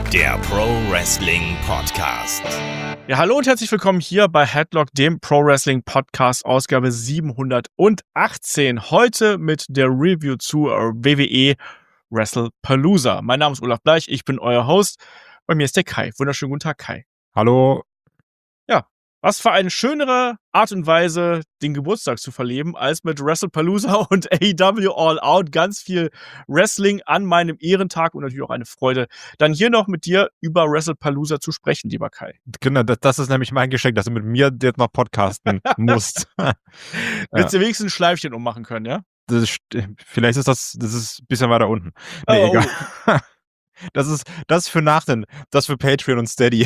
der Pro Wrestling Podcast. Ja, hallo und herzlich willkommen hier bei Headlock, dem Pro Wrestling Podcast, Ausgabe 718. Heute mit der Review zu WWE WrestlePalooza. Mein Name ist Olaf Bleich, ich bin euer Host. Bei mir ist der Kai. Wunderschönen guten Tag, Kai. Hallo. Ja, was für eine schönere Art und Weise, den Geburtstag zu verleben, als mit WrestlePalooza und AEW All Out. Ganz viel Wrestling an meinem Ehrentag und natürlich auch eine Freude, dann hier noch mit dir über WrestlePalooza zu sprechen, lieber Kai. Genau, das ist nämlich mein Geschenk, dass du mit mir jetzt noch podcasten musst. Willst du wenigstens ein Schleifchen ummachen können, ja? Vielleicht ist das ist ein bisschen weiter unten. Nee, Oh. egal. Das ist für Nachhinein, das für Patreon und Steady.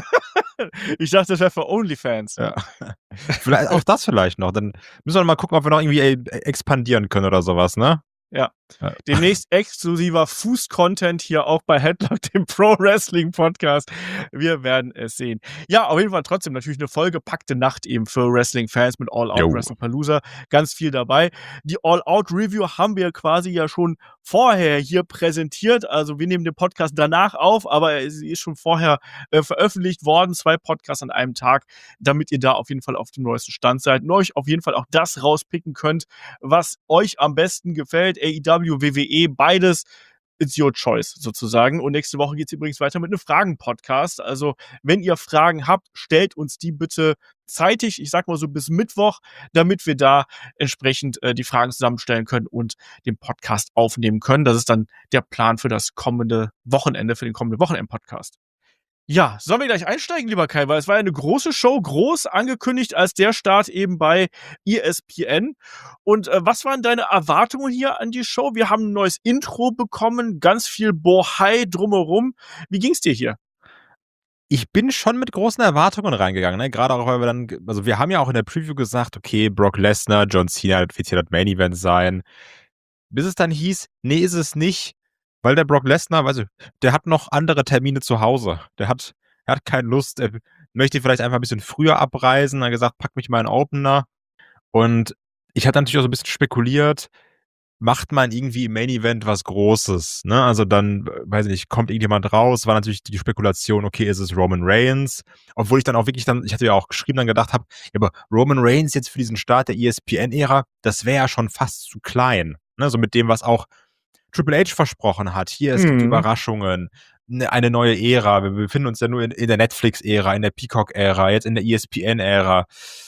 Ich dachte, das wäre für OnlyFans. Ja. Vielleicht, auch das vielleicht noch. Dann müssen wir mal gucken, ob wir noch irgendwie expandieren können oder sowas, ne? Ja. Demnächst exklusiver Fuß-Content hier auch bei Headlock, dem Pro-Wrestling-Podcast. Wir werden es sehen. Ja, auf jeden Fall trotzdem natürlich eine vollgepackte Nacht eben für Wrestling-Fans mit All Out WrestlePalooza. Ganz viel dabei. Die All Out Review haben wir quasi ja schon vorher hier präsentiert. Also wir nehmen den Podcast danach auf, aber sie ist schon vorher veröffentlicht worden. 2 Podcasts an einem Tag, damit ihr da auf jeden Fall auf dem neuesten Stand seid und euch auf jeden Fall auch das rauspicken könnt, was euch am besten gefällt. AEW, WWE, beides, it's your choice sozusagen. Und nächste Woche geht es übrigens weiter mit einem Fragen-Podcast. Also wenn ihr Fragen habt, stellt uns die bitte zeitig, ich sag mal so bis Mittwoch, damit wir da entsprechend die Fragen zusammenstellen können und den Podcast aufnehmen können. Das ist dann der Plan für das kommende Wochenende, für den kommenden Wochenend-Podcast. Ja, sollen wir gleich einsteigen, lieber Kai, weil es war ja eine große Show, groß angekündigt als der Start eben bei ESPN. Und was waren deine Erwartungen hier an die Show? Wir haben ein neues Intro bekommen, ganz viel Bohai drumherum. Wie ging's dir hier? Ich bin schon mit großen Erwartungen reingegangen, ne? Gerade auch, weil wir haben ja auch in der Preview gesagt, okay, Brock Lesnar, John Cena wird hier das Main Event sein. Bis es dann hieß, nee, ist es nicht. Weil der Brock Lesnar, der hat noch andere Termine zu Hause. Er hat keine Lust, er möchte vielleicht einfach ein bisschen früher abreisen. Er hat gesagt, pack mich mal in den Opener. Und ich hatte natürlich auch so ein bisschen spekuliert, macht man irgendwie im Main Event was Großes, ne? Also dann, weiß ich nicht, kommt irgendjemand raus, war natürlich die Spekulation, okay, ist es Roman Reigns? Obwohl ich dann auch wirklich ich hatte ja auch geschrieben, dann gedacht habe, ja, aber Roman Reigns jetzt für diesen Start der ESPN-Ära, das wäre ja schon fast zu klein, ne? So mit dem, was auch Triple H versprochen hat. Hier, es gibt Überraschungen, eine neue Ära. Wir befinden uns ja nur in der Netflix-Ära, in der Peacock-Ära, jetzt in der ESPN-Ära.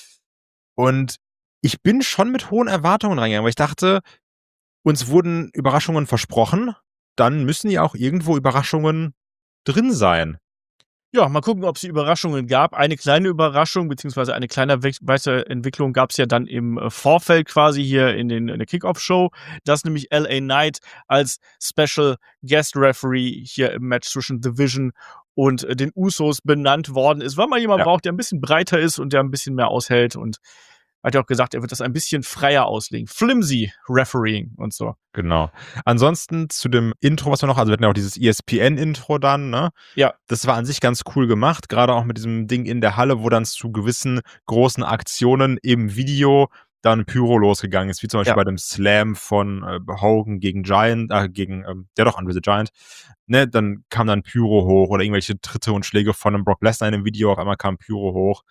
Und ich bin schon mit hohen Erwartungen reingegangen, weil ich dachte, uns wurden Überraschungen versprochen, dann müssen ja auch irgendwo Überraschungen drin sein. Ja, mal gucken, ob es Überraschungen gab. Eine kleine Überraschung, beziehungsweise eine kleine Weiterentwicklung gab es ja dann im Vorfeld quasi hier in der Kickoff-Show, dass nämlich LA Knight als Special Guest Referee hier im Match zwischen The Vision und den Usos benannt worden ist, weil man jemanden braucht, der ein bisschen breiter ist und der ein bisschen mehr aushält, und hat ja auch gesagt, er wird das ein bisschen freier auslegen. Flimsy Refereeing und so. Genau. Ansonsten zu dem Intro, was wir noch, also wir hatten ja auch dieses ESPN-Intro dann, ne? Ja. Das war an sich ganz cool gemacht, gerade auch mit diesem Ding in der Halle, wo dann zu gewissen großen Aktionen im Video dann Pyro losgegangen ist, wie zum Beispiel bei dem Slam von Hogan gegen Andre the Giant. Ne, dann kam dann Pyro hoch oder irgendwelche Tritte und Schläge von einem Brock Lesnar in dem Video, auf einmal kam Pyro hoch.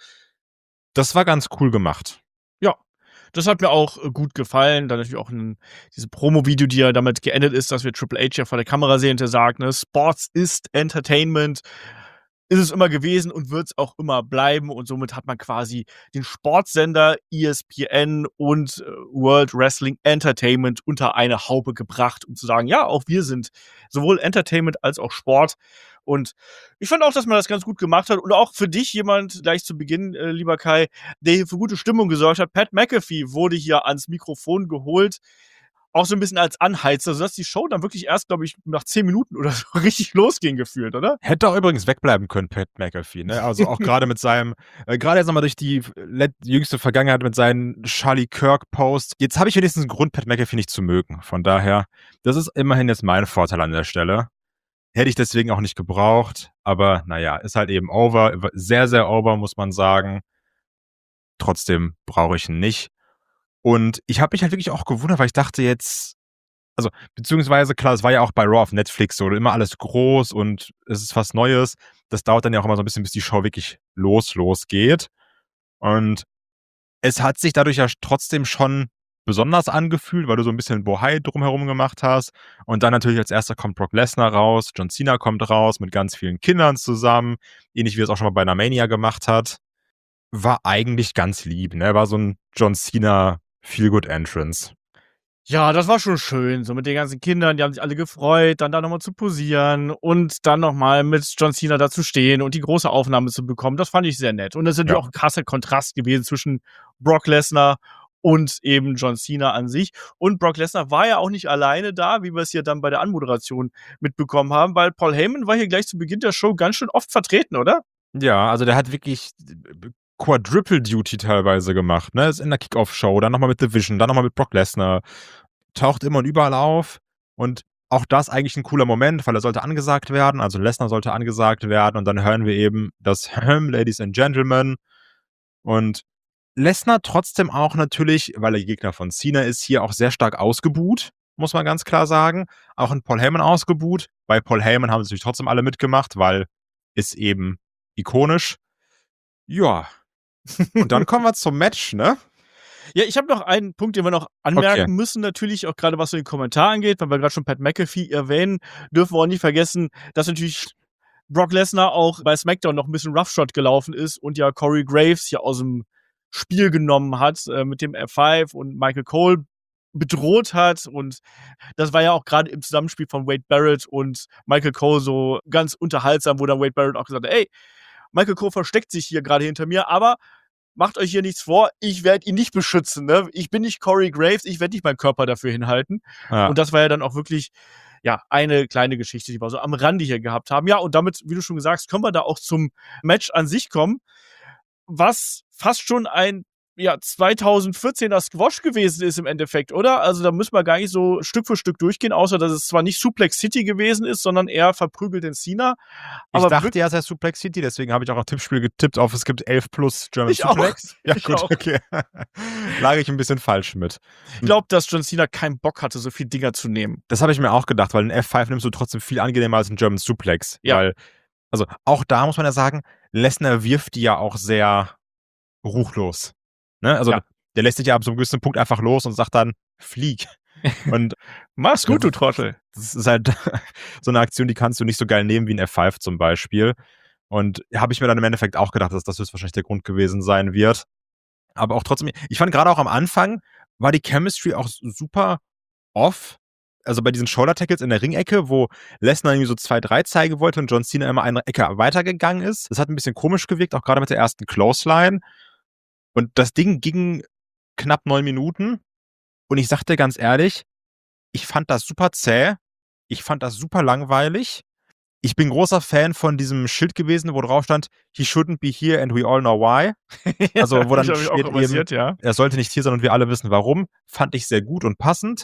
Das war ganz cool gemacht. Ja, das hat mir auch gut gefallen. Dann natürlich auch diese Promo-Video, die ja damit geendet ist, dass wir Triple H ja vor der Kamera sehen, der sagt, ne, Sports ist Entertainment. Ist es immer gewesen und wird es auch immer bleiben. Und somit hat man quasi den Sportsender ESPN und World Wrestling Entertainment unter eine Haube gebracht, um zu sagen, ja, auch wir sind sowohl Entertainment als auch Sport. Und ich fand auch, dass man das ganz gut gemacht hat. Und auch für dich jemand, gleich zu Beginn, lieber Kai, der hier für gute Stimmung gesorgt hat. Pat McAfee wurde hier ans Mikrofon geholt. Auch so ein bisschen als Anheizer, sodass die Show dann wirklich erst, glaube ich, nach 10 Minuten oder so richtig losging gefühlt, oder? Hätte auch übrigens wegbleiben können, Pat McAfee, ne? Also auch gerade mit seinem, gerade jetzt nochmal durch die jüngste Vergangenheit mit seinen Charlie Kirk-Posts. Jetzt habe ich wenigstens einen Grund, Pat McAfee nicht zu mögen. Von daher, das ist immerhin jetzt mein Vorteil an der Stelle. Hätte ich deswegen auch nicht gebraucht. Aber naja, ist halt eben over. Sehr, sehr over, muss man sagen. Trotzdem brauche ich ihn nicht. Und ich habe mich halt wirklich auch gewundert, weil ich dachte jetzt, Also, beziehungsweise, klar, es war ja auch bei Raw auf Netflix so, immer alles groß und es ist was Neues. Das dauert dann ja auch immer so ein bisschen, bis die Show wirklich losgeht. Und es hat sich dadurch ja trotzdem schon besonders angefühlt, weil du so ein bisschen Bohai drumherum gemacht hast. Und dann natürlich als Erster kommt Brock Lesnar raus, John Cena kommt raus mit ganz vielen Kindern zusammen, ähnlich wie er es auch schon mal bei einer Mania gemacht hat. War eigentlich ganz lieb, ne? War so ein John Cena Feel-Good-Entrance. Ja, das war schon schön, so mit den ganzen Kindern, die haben sich alle gefreut, dann da noch mal zu posieren und dann noch mal mit John Cena da zu stehen und die große Aufnahme zu bekommen. Das fand ich sehr nett. Und das ist natürlich Ja. auch 'n krasser Kontrast gewesen zwischen Brock Lesnar und eben John Cena an sich. Und Brock Lesnar war ja auch nicht alleine da, wie wir es hier dann bei der Anmoderation mitbekommen haben, weil Paul Heyman war hier gleich zu Beginn der Show ganz schön oft vertreten, oder? Ja, also der hat wirklich Quadruple Duty teilweise gemacht, ne? Ist in der Kickoff-Show, dann noch mal mit Division, dann noch mal mit Brock Lesnar. Taucht immer und überall auf und auch das eigentlich 'n cooler Moment, weil er sollte angesagt werden, also Lesnar sollte angesagt werden und dann hören wir eben das Ladies and Gentlemen und Lesnar trotzdem auch natürlich, weil er Gegner von Cena ist, hier auch sehr stark ausgebuht, muss man ganz klar sagen. Auch 'n Paul Heyman ausgebuht. Bei Paul Heyman haben natürlich trotzdem alle mitgemacht, weil ist eben ikonisch. Ja, und dann kommen wir zum Match, ne? Ja, ich habe noch einen Punkt, den wir noch anmerken Okay. müssen natürlich, auch grade was so den Kommentar angeht, weil wir grad schon Pat McAfee erwähnen, dürfen wir auch nicht vergessen, dass natürlich Brock Lesnar auch bei SmackDown noch 'n bisschen Roughshod gelaufen ist und ja Corey Graves hier aus'm Spiel genommen hat, mit dem F5 und Michael Cole bedroht hat. Und das war ja auch grade im Zusammenspiel von Wade Barrett und Michael Cole so ganz unterhaltsam, wo dann Wade Barrett auch gesagt hat: „Ey, Michael Cole versteckt sich hier grade hinter mir, aber macht euch hier nichts vor, ich werde ihn nicht beschützen, ne? Ich bin nicht Corey Graves, ich werde nicht meinen Körper dafür hinhalten." Ja. Und das war ja dann auch wirklich, ja, eine kleine Geschichte, die wir so am Rande hier gehabt haben. Ja, und damit, wie du schon gesagt hast, können wir da auch zum Match an sich kommen, was fast schon ein, ja, 2014er Squash gewesen ist im Endeffekt, oder? Also, da müssen wir gar nicht so Stück für Stück durchgehen, außer dass es zwar nicht Suplex City gewesen ist, sondern eher verprügelt den Cena. Ich Aber dachte wirk ja, es heißt Suplex City, deswegen habe ich auch auf Tippspiel getippt auf es gibt 11 plus German Ich auch. Suplex. Ja Ich gut, auch. okay. Lag ich 'n bisschen falsch mit. Ich glaube, dass John Cena keinen Bock hatte, so viel Dinger zu nehmen. Das habe ich mir auch gedacht, weil 'n F5 nimmst du trotzdem viel angenehmer als 'n German Suplex, Ja. weil also, auch da muss man ja sagen, Lesnar wirft die ja auch sehr ruchlos, ne? Also, Ja. der lässt sich ja ab so 'nem gewissen Punkt einfach los und sagt dann: „Flieg." Und Mach's gut, du Trottel. das ist halt so 'ne Aktion, die kannst du nicht so geil nehmen wie 'n F5 zum Beispiel. Und habe ich mir dann im Endeffekt auch gedacht, dass das höchstwahrscheinlich der Grund gewesen sein wird. Aber auch trotzdem ich fand grade auch am Anfang war die Chemistry auch super off. Also, bei diesen Shoulder Tackles in der Ringecke, wo Lesnar irgendwie so 2, 3 zeigen wollte und John Cena immer eine Ecke weitergegangen ist. Das hat 'n bisschen komisch gewirkt, auch grade mit der ersten Clothesline. Und das Ding ging knapp 9 Minuten. Und ich sage dir ganz ehrlich, ich fand das super zäh. Ich fand das super langweilig. Ich bin großer Fan von diesem Schild gewesen, wo drauf stand: „He shouldn't be here and we all know why." Also, wo dann Ich habe mich auch steht eben, amüsiert, ja. er sollte nicht hier sein und wir alle wissen warum. Fand ich sehr gut und passend.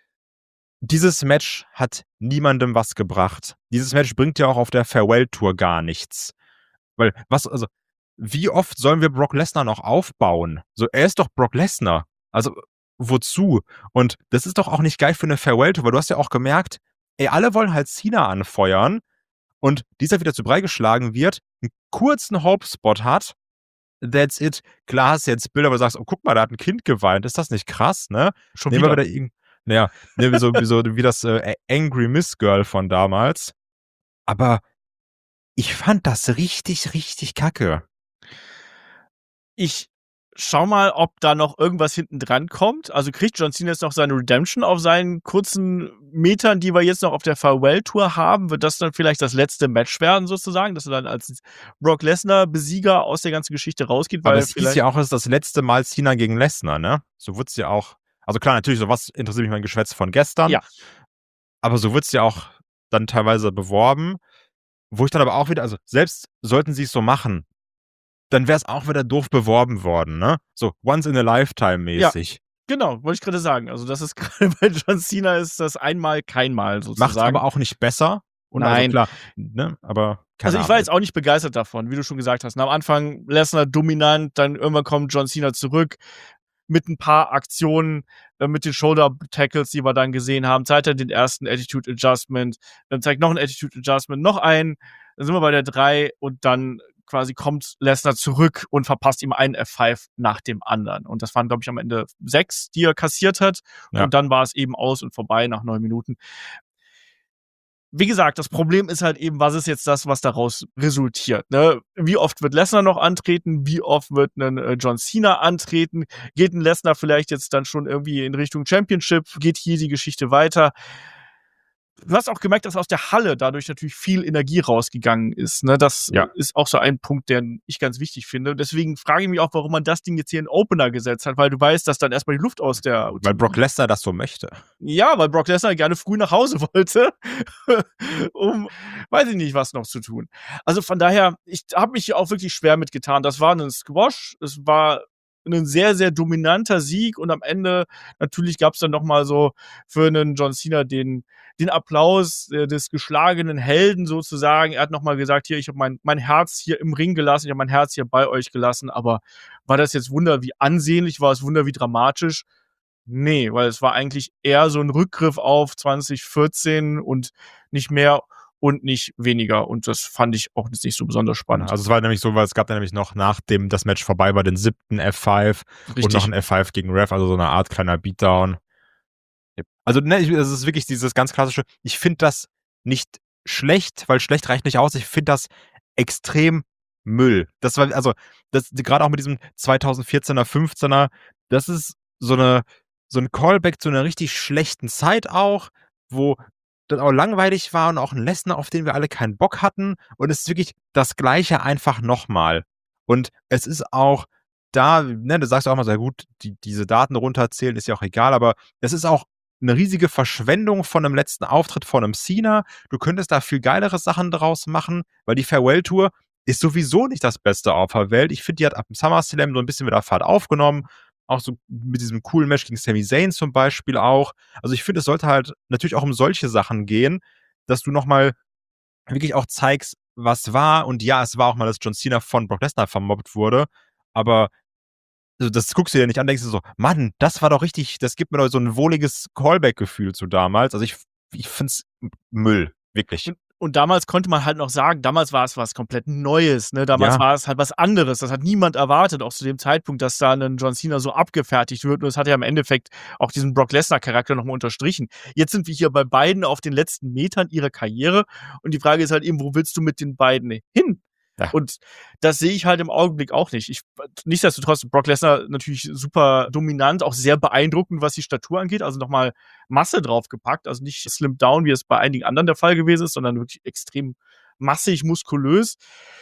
Dieses Match hat niemandem was gebracht. Dieses Match bringt ja auch auf der Farewell-Tour gar nichts. Weil also, wie oft sollen wir Brock Lesnar noch aufbauen? So, er ist doch Brock Lesnar. Also, wozu? Und das ist doch auch nicht geil für 'ne Farewell-Tour, weil du hast ja auch gemerkt, ey, alle wollen halt Cena anfeuern und dieser wieder zu Brei geschlagen wird, 'n kurzen Hope-Spot hat. That's it. Klar hast du jetzt Bilder, wo du sagst: „Oh, guck mal, da hat 'n Kind geweint." Ist das nicht krass, ne? Schon Nehmen wir wieder. wieder ja, ne, wie das, Angry Miss Girl von damals. Aber ich fand das richtig, richtig kacke. Ich schau mal, ob da noch irgendwas hinten dran kommt. Also, kriegt John Cena jetzt noch seine Redemption auf seinen kurzen Metern, die wir jetzt noch auf der Farewell-Tour haben? Wird das dann vielleicht das letzte Match werden sozusagen, dass er dann als Brock Lesnar-Besieger aus der ganzen Geschichte rausgeht? Aber Weil es hieß vielleicht ja auch, es ist das letzte Mal Cena gegen Lesnar, ne? So wurd's ja auch also klar, natürlich, so was interessiert mich mein Geschwätz von gestern. Ja. Aber so wird's ja auch dann teilweise beworben, wo ich dann aber auch wieder also, selbst sollten sie's so machen, dann wär's auch wieder doof beworben worden, ne? So once in a lifetime mäßig. genau, wollte ich grade sagen. Also, das ist grade bei John Cena ist das einmal kein Mal Macht's sozusagen. aber auch nicht besser. Und also Nein. klar, ne, aber keine Also, ich Ahnung. war jetzt auch nicht begeistert davon, wie du schon gesagt hast. Am Anfang Lesnar dominant, dann irgendwann kommt John Cena zurück. mit ein paar Aktionen, mit den Shoulder-Tackles, die wir dann gesehen haben, zeigt er den ersten Attitude Adjustment, dann zeigt noch ein Attitude Adjustment, noch einen, dann sind wir bei der 3 und dann quasi kommt Lesnar zurück und verpasst ihm einen F5 nach dem anderen. Und das waren, glaube ich, am Ende 6, die er kassiert hat. Ja. Und dann war es eben aus und vorbei nach 9 Minuten. Wie gesagt, das Problem ist halt eben, was ist jetzt das, was daraus resultiert? Ne? Wie oft wird Lesnar noch antreten? Wie oft wird ein John Cena antreten? Geht ein Lesnar vielleicht jetzt dann schon irgendwie in Richtung Championship? Geht hier die Geschichte weiter? Du hast auch gemerkt, dass aus der Halle dadurch natürlich viel Energie rausgegangen ist. Ne? Das ist auch so ein Punkt, den ich ganz wichtig finde. Deswegen frage ich mich auch, warum man das Ding jetzt hier in Opener gesetzt hat, weil du weißt, dass dann erstmal die Luft aus der... Weil Brock Lesnar das so möchte. Ja, weil Brock Lesnar gerne früh nach Hause wollte, um, weiß ich nicht, was noch zu tun. Also von daher, ich habe mich hier auch wirklich schwer mitgetan. Das war ein Squash, es war ein sehr, sehr dominanter Sieg und am Ende natürlich gab es dann noch mal so für einen John Cena den Applaus des geschlagenen Helden sozusagen. Er hat noch mal gesagt, hier, ich habe mein Herz hier im Ring gelassen, ich habe mein Herz hier bei euch gelassen, aber war das jetzt Wunder wie ansehnlich, war es Wunder wie dramatisch? Nee, weil es war eigentlich eher so ein Rückgriff auf 2014 und nicht mehr und nicht weniger. Und das fand ich auch nicht so besonders spannend. Also es war nämlich so, weil es gab dann nämlich noch nachdem das Match vorbei war, den 7. F5 Richtig. Und noch ein F5 gegen Ref, also so eine Art kleiner Beatdown. Also ne, es ist wirklich dieses ganz klassische, ich finde das nicht schlecht, weil schlecht reicht nicht aus, ich finde das extrem Müll. Das war, also, das gerade auch mit diesem 2014er, 15er, das ist so ein Callback zu einer richtig schlechten Zeit auch, wo das auch langweilig war und auch ein Lesnar, auf den wir alle keinen Bock hatten. Und es ist wirklich das Gleiche einfach nochmal. Und es ist auch da, ne, du sagst auch mal sehr gut, diese Daten runterzählen ist ja auch egal, aber es ist auch eine riesige Verschwendung von einem letzten Auftritt von einem Cena. Du könntest da viel geilere Sachen draus machen, weil die Farewell-Tour ist sowieso nicht das Beste auf der Welt. Ich finde, die hat ab dem SummerSlam so ein bisschen wieder Fahrt aufgenommen. Auch so mit diesem coolen Match gegen Sami Zayn zum Beispiel auch. Also ich finde, es sollte halt natürlich auch um solche Sachen gehen, dass du nochmal wirklich auch zeigst, was war. Und ja, es war auch mal, dass John Cena von Brock Lesnar vermobbt wurde. Aber also das guckst du dir nicht an, denkst du so, Mann, das war doch richtig, das gibt mir doch so ein wohliges Callback-Gefühl zu damals. Also ich find's Müll, wirklich. Und damals konnte man halt noch sagen, damals war es was komplett Neues, ne? Damals war es halt was anderes. Das hat niemand erwartet, auch zu dem Zeitpunkt, dass da ein John Cena so abgefertigt wird. Und das hat ja im Endeffekt auch diesen Brock Lesnar-Charakter nochmal unterstrichen. Jetzt sind wir hier bei beiden auf den letzten Metern ihrer Karriere. Und die Frage ist halt eben, wo willst du mit den beiden hin? Ja. Und das sehe ich halt im Augenblick auch nicht. Nichtsdestotrotz, Brock Lesnar natürlich super dominant, auch sehr beeindruckend, was die Statur angeht. Also nochmal Masse draufgepackt. Also nicht slimmed down, wie es bei einigen anderen der Fall gewesen ist, sondern wirklich extrem massig, muskulös.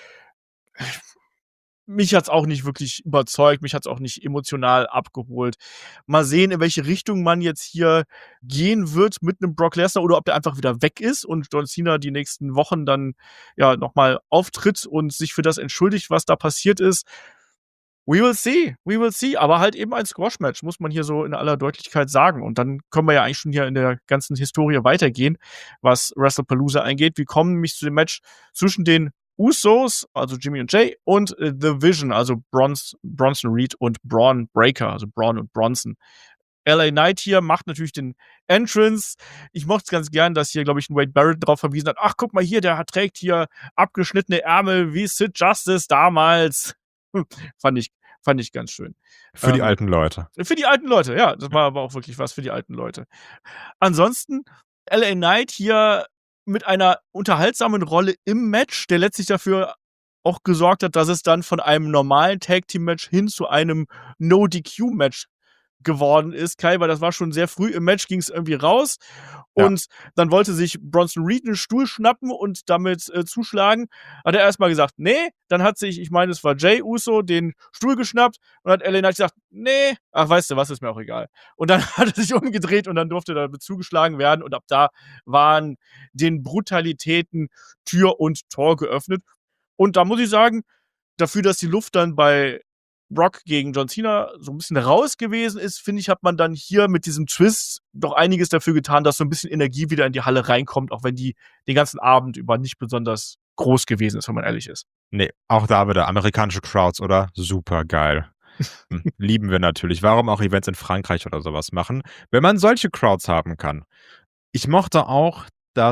Mich hat's auch nicht wirklich überzeugt, mich hat's auch nicht emotional abgeholt. Mal sehen, in welche Richtung man jetzt hier gehen wird mit einem Brock Lesnar oder ob der einfach wieder weg ist und John Cena die nächsten Wochen dann ja nochmal auftritt und sich für das entschuldigt, was da passiert ist. We will see. Aber halt eben ein Squash-Match, muss man hier so in aller Deutlichkeit sagen. Und dann können wir ja eigentlich schon hier in der ganzen Historie weitergehen, was WrestlePalooza angeht. Wir kommen nämlich zu dem Match zwischen den Usos, also Jimmy und Jay, und The Vision, also Bronson Reed und Braun Breaker, also Braun und Bronson. LA Knight hier macht natürlich den Entrance. Ich mochte es ganz gern, dass hier, glaube ich, ein Wade Barrett drauf verwiesen hat. Ach, guck mal hier, der trägt hier abgeschnittene Ärmel wie Sid Justice damals. Fand ich ganz schön. Für die alten Leute. Für die alten Leute, ja. Das war aber auch wirklich was für die alten Leute. Ansonsten, LA Knight hier mit einer unterhaltsamen Rolle im Match, der letztlich dafür auch gesorgt hat, dass es dann von einem normalen Tag-Team-Match hin zu einem No-DQ-Match geworden ist, Kai, weil das war schon sehr früh im Match, ging es irgendwie raus und dann wollte sich Bronson Reed einen Stuhl schnappen und damit zuschlagen. Hat er erstmal gesagt, nee, dann hat sich, ich meine, es war Jay Uso, den Stuhl geschnappt und hat LA Knight gesagt, nee, ach, weißt du was, ist mir auch egal. Und dann hat er sich umgedreht und dann durfte er damit zugeschlagen werden und ab da waren den Brutalitäten Tür und Tor geöffnet. Und da muss ich sagen, dafür, dass die Luft dann bei Brock gegen John Cena so ein bisschen raus gewesen ist, finde ich, hat man dann hier mit diesem Twist doch einiges dafür getan, dass so ein bisschen Energie wieder in die Halle reinkommt, auch wenn die den ganzen Abend über nicht besonders groß gewesen ist, wenn man ehrlich ist. Nee, auch da wieder amerikanische Crowds, oder? Super geil. Lieben wir natürlich. Warum auch Events in Frankreich oder sowas machen, wenn man solche Crowds haben kann. Ich mochte auch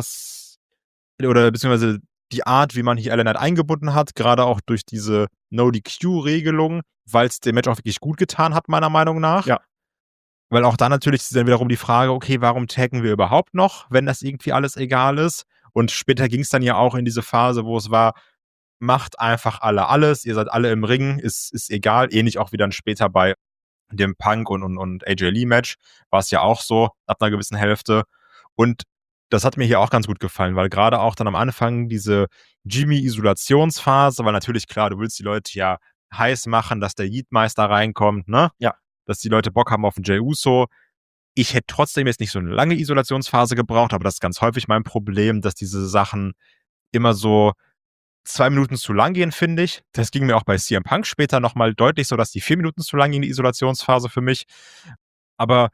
beziehungsweise die Art, wie man hier LA Knight eingebunden hat, gerade auch durch diese No-DQ-Regelung, weil es dem Match auch wirklich gut getan hat, meiner Meinung nach. Ja. Weil auch da natürlich ist dann wiederum die Frage, okay, warum taggen wir überhaupt noch, wenn das irgendwie alles egal ist? Und später ging es dann ja auch in diese Phase, wo es war, macht einfach alle alles, ihr seid alle im Ring, ist egal. Ähnlich auch wie dann später bei dem Punk und AJ Lee Match war es ja auch so, ab einer gewissen Hälfte. Und das hat mir hier auch ganz gut gefallen, weil gerade auch dann am Anfang diese Jimmy-Isolationsphase, weil natürlich, klar, du willst die Leute ja heiß machen, dass der Yeetmeister reinkommt, ne? Ja. Dass die Leute Bock haben auf den Jey Uso. Ich hätte trotzdem jetzt nicht so eine lange Isolationsphase gebraucht, aber das ist ganz häufig mein Problem, dass diese Sachen immer so 2 Minuten zu lang gehen, finde ich. Das ging mir auch bei CM Punk später nochmal deutlich so, dass die 4 Minuten zu lang ging, die Isolationsphase für mich. Aber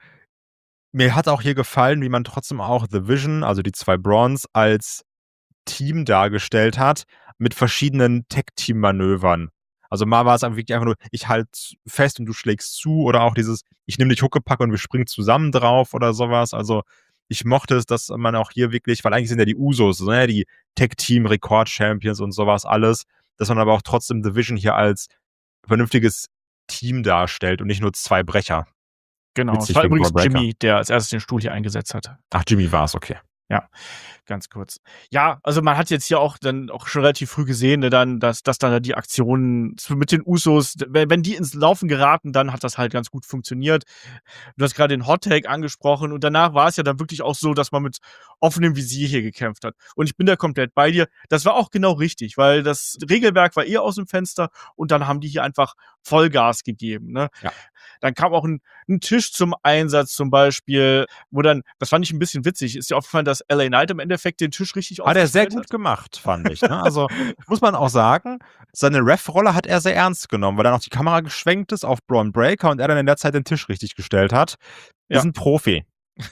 mir hat auch hier gefallen, wie man trotzdem auch The Vision, also die 2 Brawns, als Team dargestellt hat, mit verschiedenen Tag-Team-Manövern. Also mal war es wirklich einfach nur, ich halt fest und du schlägst zu, oder auch dieses, ich nehme dich Huckepack und wir springen zusammen drauf oder sowas. Also ich mochte es, dass man auch hier wirklich, weil eigentlich sind ja die Usos, ne, die Tag-Team-Rekord-Champions und sowas alles, dass man aber auch trotzdem Division hier als vernünftiges Team darstellt und nicht nur 2 Brecher. Genau. Witzig Es war wegen übrigens Braun Breaker. Jimmy, der als erstes den Stuhl hier eingesetzt hat. Ach, Jimmy war es, okay. Ja, ganz kurz. Ja, also man hat jetzt hier auch dann auch schon relativ früh gesehen, ne, dann, dass dann die Aktionen mit den Usos, wenn die ins Laufen geraten, dann hat das halt ganz gut funktioniert. Du hast gerade den Hot Take angesprochen und danach war es ja dann wirklich auch so, dass man mit offenem Visier hier gekämpft hat. Und ich bin da komplett bei dir. Das war auch genau richtig, weil das Regelwerk war eher aus dem Fenster und dann haben die hier einfach Vollgas gegeben, ne? Ja. Dann kam auch ein Tisch zum Einsatz zum Beispiel, wo dann, das fand ich ein bisschen witzig, ist dir aufgefallen, dass LA Knight im Endeffekt den Tisch richtig Hat er sehr aufgestellt gut gemacht, fand ich. Ne? Also muss man auch sagen, seine Ref-Rolle hat er sehr ernst genommen, weil dann auch die Kamera geschwenkt ist auf Braun Breaker und er dann in der Zeit den Tisch richtig gestellt hat. Wir Ja. sind Profi.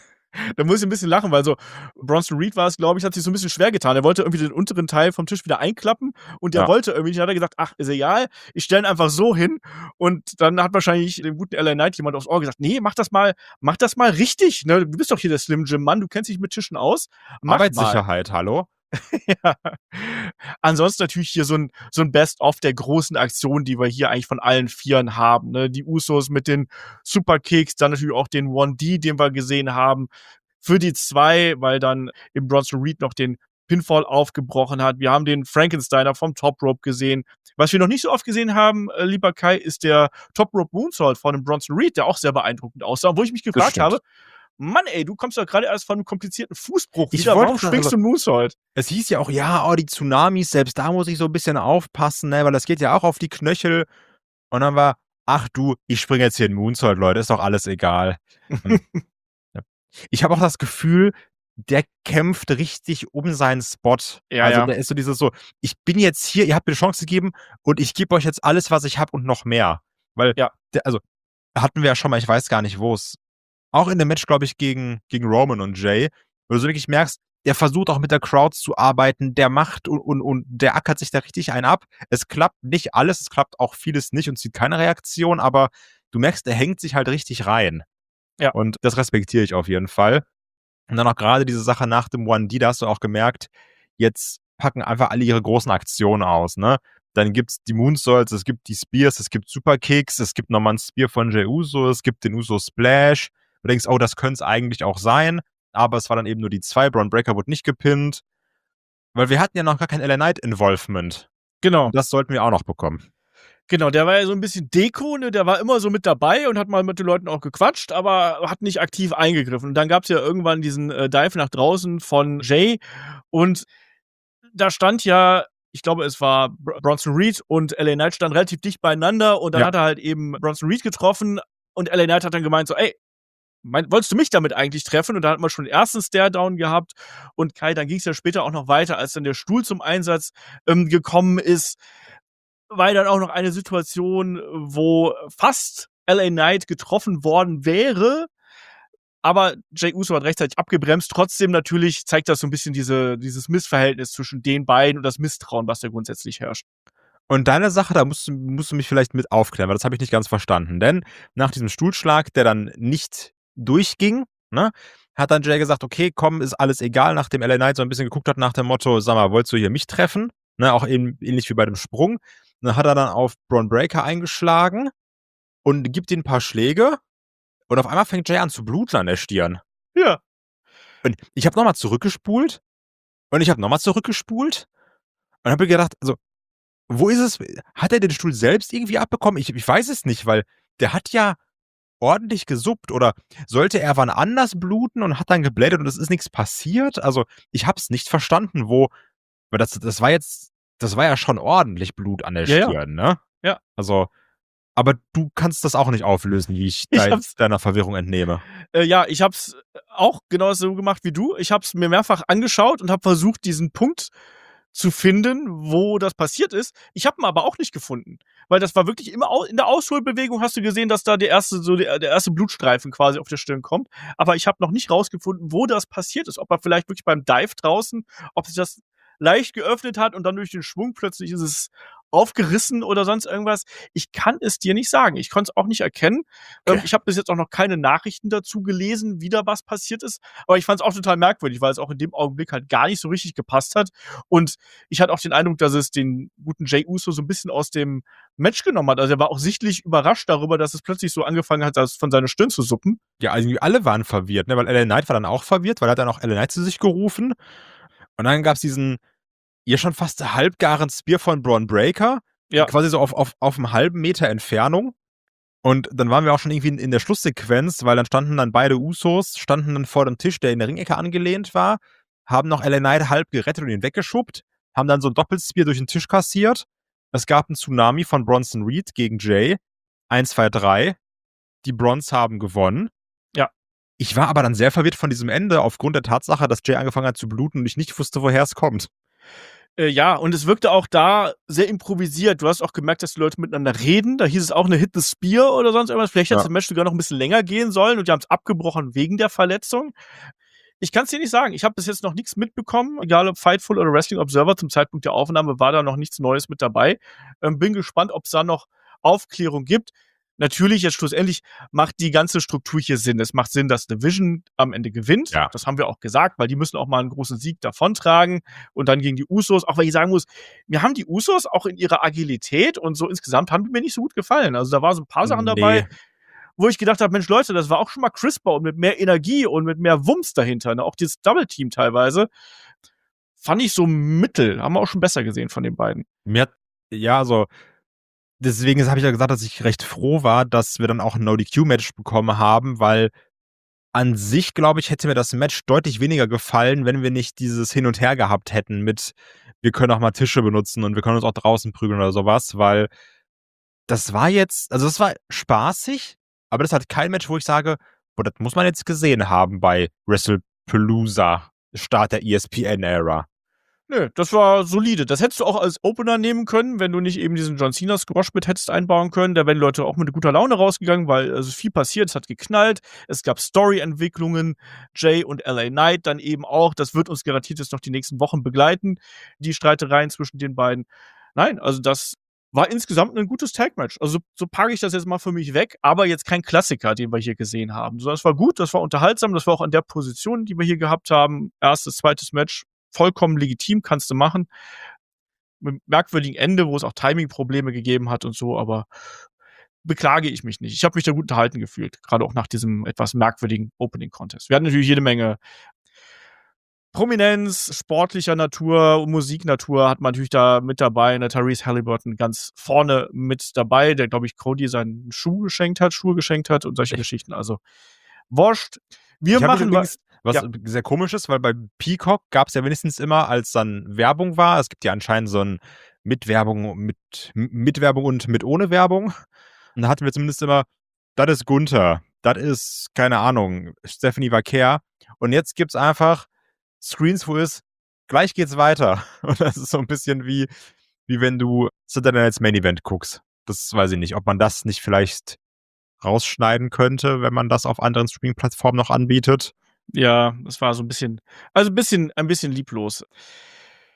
Da muss ich ein bisschen lachen, weil so Bronson Reed war es, glaube ich, hat sich so ein bisschen schwer getan. Er wollte irgendwie den unteren Teil vom Tisch wieder einklappen und der Ja. wollte irgendwie nicht. Hat er gesagt, ach, ist egal, ich stelle ihn einfach so hin. Und dann hat wahrscheinlich dem guten LA Knight jemand aufs Ohr gesagt, nee, mach das mal richtig. Ne? Du bist doch hier der Slim Jim Mann, du kennst dich mit Tischen aus. Mach mal. Arbeitssicherheit, hallo? Ja. Ansonsten natürlich hier so ein Best-of der großen Aktionen, die wir hier eigentlich von allen Vieren haben. Ne? Die Usos mit den Superkicks, dann natürlich auch den 1D, den wir gesehen haben. Für die 2, weil dann eben Bronson Reed noch den Pinfall aufgebrochen hat. Wir haben den Frankensteiner vom Top Rope gesehen. Was wir noch nicht so oft gesehen haben, lieber Kai, ist der Top Rope Moonsault von dem Bronson Reed, der auch sehr beeindruckend aussah. Wo ich mich gefragt stimmt. habe, Mann, ey, du kommst doch gerade erst von einem komplizierten Fußbruch Ich wieder. wollte Warum gerade- springst du einen Moonsault? Es hieß ja auch, ja, oh, die Tsunamis, selbst da muss ich so ein bisschen aufpassen, ne, weil das geht ja auch auf die Knöchel. Und dann war, ach du, ich springe jetzt hier in Moonsault, Leute, ist doch alles egal. Und, ja. Ich habe auch das Gefühl, der kämpft richtig um seinen Spot. Ja, also ja. der ist so dieses so, ich bin jetzt hier, ihr habt mir eine Chance gegeben und ich gebe euch jetzt alles, was ich habe und noch mehr. Weil, Ja. also hatten wir ja schon mal, ich weiß gar nicht, wo es, auch in dem Match, glaube ich, gegen Roman und Jay, wo du so wirklich merkst, der versucht auch mit der Crowd zu arbeiten, der macht und der ackert sich da richtig einen ab. Es klappt nicht alles, es klappt auch vieles nicht und sieht keine Reaktion, aber du merkst, er hängt sich halt richtig rein. Ja. Und das respektiere ich auf jeden Fall. Und dann auch gerade diese Sache nach dem 1D, da hast du auch gemerkt, jetzt packen einfach alle ihre großen Aktionen aus, ne? Dann gibt's die Moonsaults, es gibt die Spears, es gibt Superkicks, es gibt nochmal ein Spear von Jey Uso, es gibt den Uso Splash. Du denkst, oh, das könnte es eigentlich auch sein, aber es war dann eben nur die 2. Braun Breaker wurde nicht gepinnt, weil wir hatten ja noch gar kein LA Knight Involvement. Genau. Und das sollten wir auch noch bekommen. Genau, der war ja so ein bisschen Deko, ne? Der war immer so mit dabei und hat mal mit den Leuten auch gequatscht, aber hat nicht aktiv eingegriffen. Und dann gab's ja irgendwann diesen Dive nach draußen von Jay und da stand ja, ich glaube, es war Bronson Reed und LA Knight standen relativ dicht beieinander und dann Ja. hat er halt eben Bronson Reed getroffen und LA Knight hat dann gemeint so, ey, wolltest du mich damit eigentlich treffen? Und da hat man schon den ersten Stare-Down gehabt und Kai, dann ging's ja später auch noch weiter, als dann der Stuhl zum Einsatz gekommen ist, war dann auch noch eine Situation, wo fast LA Knight getroffen worden wäre, aber Jey Uso hat rechtzeitig abgebremst. Trotzdem natürlich zeigt das so ein bisschen dieses Missverhältnis zwischen den beiden und das Misstrauen, was da grundsätzlich herrscht. Und deine Sache, da musst du mich vielleicht mit aufklären, weil das habe ich nicht ganz verstanden. Denn nach diesem Stuhlschlag, der dann nicht durchging, ne, hat dann Jay gesagt, okay, komm, ist alles egal, nachdem LA Knight so ein bisschen geguckt hat nach dem Motto, sag mal, wolltest du hier mich treffen? Ne, auch ähnlich wie bei dem Sprung. Und dann hat er dann auf Bron Breakker eingeschlagen und gibt ihm ein paar Schläge und auf einmal fängt Jay an zu bluten an der Stirn. Ja. Und ich habe nochmal zurückgespult und ich habe nochmal zurückgespult und habe mir gedacht, also, wo ist es? Hat er den Stuhl selbst irgendwie abbekommen? Ich weiß es nicht, weil der hat ja ordentlich gesuppt oder sollte er wann anders bluten und hat dann geblättert und es ist nichts passiert? Also, ich habe es nicht verstanden, weil das war ja schon ordentlich Blut an der Ja, ja. Stirn, ne? Ja. Also, aber du kannst das auch nicht auflösen, wie ich deiner Verwirrung entnehme. Ja, ich habe es auch genau so gemacht wie du. Ich habe es mir mehrfach angeschaut und habe versucht, diesen Punkt zu finden, wo das passiert ist. Ich habe ihn aber auch nicht gefunden, weil das war wirklich immer in der Ausholbewegung hast du gesehen, dass da der erste Blutstreifen quasi auf der Stirn kommt. Aber ich habe noch nicht rausgefunden, wo das passiert ist. Ob er vielleicht wirklich beim Dive draußen, ob sich das leicht geöffnet hat und dann durch den Schwung plötzlich ist es aufgerissen oder sonst irgendwas. Ich kann es dir nicht sagen. Ich konnte es auch nicht erkennen. Okay. Ich habe bis jetzt auch noch keine Nachrichten dazu gelesen, wie da was passiert ist. Aber ich fand es auch total merkwürdig, weil es auch in dem Augenblick halt gar nicht so richtig gepasst hat. Und ich hatte auch den Eindruck, dass es den guten Jey Uso so ein bisschen aus dem Match genommen hat. Also er war auch sichtlich überrascht darüber, dass es plötzlich so angefangen hat, das von seiner Stirn zu suppen. Ja, also alle waren verwirrt, ne? Weil LA Knight war dann auch verwirrt, weil er hat dann auch LA Knight zu sich gerufen. Und dann gab's diesen schon fast halbgaren Spear von Bron Breakker. Ja. Quasi so auf einem halben Meter Entfernung. Und dann waren wir auch schon irgendwie in der Schlusssequenz, weil dann standen dann beide Usos, standen dann vor dem Tisch, der in der Ringecke angelehnt war, haben noch LA Knight halb gerettet und ihn weggeschubbt, haben dann so ein Doppelspear durch den Tisch kassiert. Es gab einen Tsunami von Bronson Reed gegen Jay. 1, 2, 3. Die Brons haben gewonnen. Ja. Ich war aber dann sehr verwirrt von diesem Ende, aufgrund der Tatsache, dass Jay angefangen hat zu bluten und ich nicht wusste, woher es kommt. Ja, und es wirkte auch da sehr improvisiert. Du hast auch gemerkt, dass die Leute miteinander reden. Da hieß es auch eine Hit the Spear oder sonst irgendwas. Vielleicht hätte das Match sogar noch ein bisschen länger gehen sollen und die haben es abgebrochen wegen der Verletzung. Ich kann es dir nicht sagen. Ich habe bis jetzt noch nichts mitbekommen. Egal ob Fightful oder Wrestling Observer, zum Zeitpunkt der Aufnahme war da noch nichts Neues mit dabei. Bin gespannt, ob es da noch Aufklärung gibt. Natürlich, jetzt schlussendlich macht die ganze Struktur hier Sinn. Es macht Sinn, dass Division am Ende gewinnt. Ja. Das haben wir auch gesagt, weil die müssen auch mal einen großen Sieg davontragen. Und dann gegen die Usos, auch weil ich sagen muss, mir haben die Usos auch in ihrer Agilität und so insgesamt haben die mir nicht so gut gefallen. Also da waren so ein paar Sachen dabei, wo ich gedacht habe, Mensch Leute, das war auch schon mal crisper und mit mehr Energie und mit mehr Wumms dahinter. Ne? Auch dieses Double-Team teilweise fand ich so mittel. Haben wir auch schon besser gesehen von den beiden. Deswegen habe ich ja gesagt, dass ich recht froh war, dass wir dann auch ein No-DQ-Match bekommen haben, weil an sich, glaube ich, hätte mir das Match deutlich weniger gefallen, wenn wir nicht dieses Hin und Her gehabt hätten mit, wir können auch mal Tische benutzen und wir können uns auch draußen prügeln oder sowas, weil das war spaßig, aber das hat kein Match, wo ich sage, boah, das muss man jetzt gesehen haben bei WrestlePalooza, Start der ESPN-Ära. Nö, das war solide. Das hättest du auch als Opener nehmen können, wenn du nicht eben diesen John Cena Squash mit hättest einbauen können. Da wären die Leute auch mit guter Laune rausgegangen, weil also viel passiert, es hat geknallt, es gab Story-Entwicklungen, Jay und LA Knight dann eben auch. Das wird uns garantiert jetzt noch die nächsten Wochen begleiten, die Streitereien zwischen den beiden. Nein, also das war insgesamt ein gutes Tag-Match. Also so packe ich das jetzt mal für mich weg, aber jetzt kein Klassiker, den wir hier gesehen haben. So, das war gut, das war unterhaltsam, das war auch an der Position, die wir hier gehabt haben. Erstes, zweites Match. Vollkommen legitim, kannst du machen. Mit einem merkwürdigen Ende, wo es auch Timing-Probleme gegeben hat und so, aber beklage ich mich nicht. Ich habe mich da gut unterhalten gefühlt, gerade auch nach diesem etwas merkwürdigen Opening-Contest. Wir hatten natürlich jede Menge Prominenz, sportlicher Natur, Musiknatur hat man natürlich da mit dabei. Eine Therese Halliburton ganz vorne mit dabei, der, glaube ich, Cody seinen Schuhe geschenkt hat und solche Geschichten. Also, wurscht. Wir machen übrigens, was sehr komisch ist, weil bei Peacock gab es ja wenigstens immer, als dann Werbung war, es gibt ja anscheinend so ein mit Werbung und mit ohne Werbung. Und da hatten wir zumindest immer, das ist Gunther, das ist, keine Ahnung, Stephanie Vaquer. Und jetzt gibt's einfach Screens, wo es gleich geht's weiter. Und das ist so ein bisschen wie wenn du Saturday Night's Main Event guckst. Das weiß ich nicht, ob man das nicht vielleicht rausschneiden könnte, wenn man das auf anderen Streaming-Plattformen noch anbietet. Ja, das war so ein bisschen lieblos.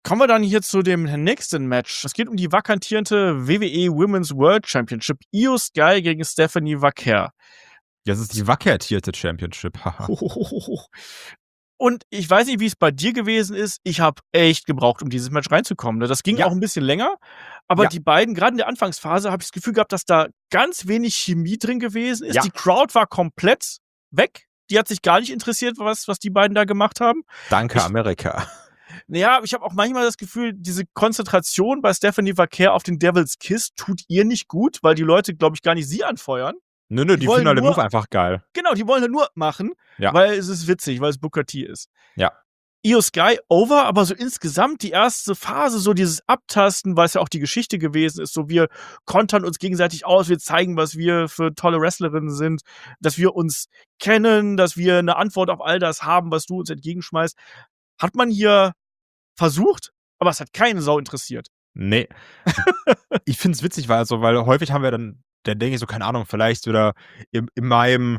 Kommen wir dann hier zu dem nächsten Match. Es geht um die vakantierende WWE Women's World Championship. Io Sky gegen Stephanie Vaquer. Das ist die vakatierte Championship. Und ich weiß nicht, wie es bei dir gewesen ist. Ich habe echt gebraucht, um dieses Match reinzukommen. Das ging Ja. auch ein bisschen länger. Aber Ja. die beiden, gerade in der Anfangsphase, habe ich das Gefühl gehabt, dass da ganz wenig Chemie drin gewesen ist. Ja. Die Crowd war komplett weg. Die hat sich gar nicht interessiert, was die beiden da gemacht haben. Danke, Amerika. Naja, ich habe auch manchmal das Gefühl, diese Konzentration bei Stephanie Vaquer auf den Devil's Kiss tut ihr nicht gut, weil die Leute, glaube ich, gar nicht sie anfeuern. Nö, Die die wollen finden halt den nur- Move einfach geil. Genau, die wollen halt nur machen, Ja. weil es ist witzig, weil es Booker T ist. Ja. Io Sky over, aber so insgesamt die erste Phase, so dieses Abtasten, weil es ja auch die Geschichte gewesen ist, so wir kontern uns gegenseitig aus, wir zeigen, was wir für tolle Wrestlerinnen sind, dass wir uns kennen, dass wir eine Antwort auf all das haben, was du uns entgegenschmeißt. Hat man hier versucht, aber es hat keine Sau interessiert. Nee. Ich find's witzig, weil häufig haben wir dann denke ich so, keine Ahnung, vielleicht wieder in meinem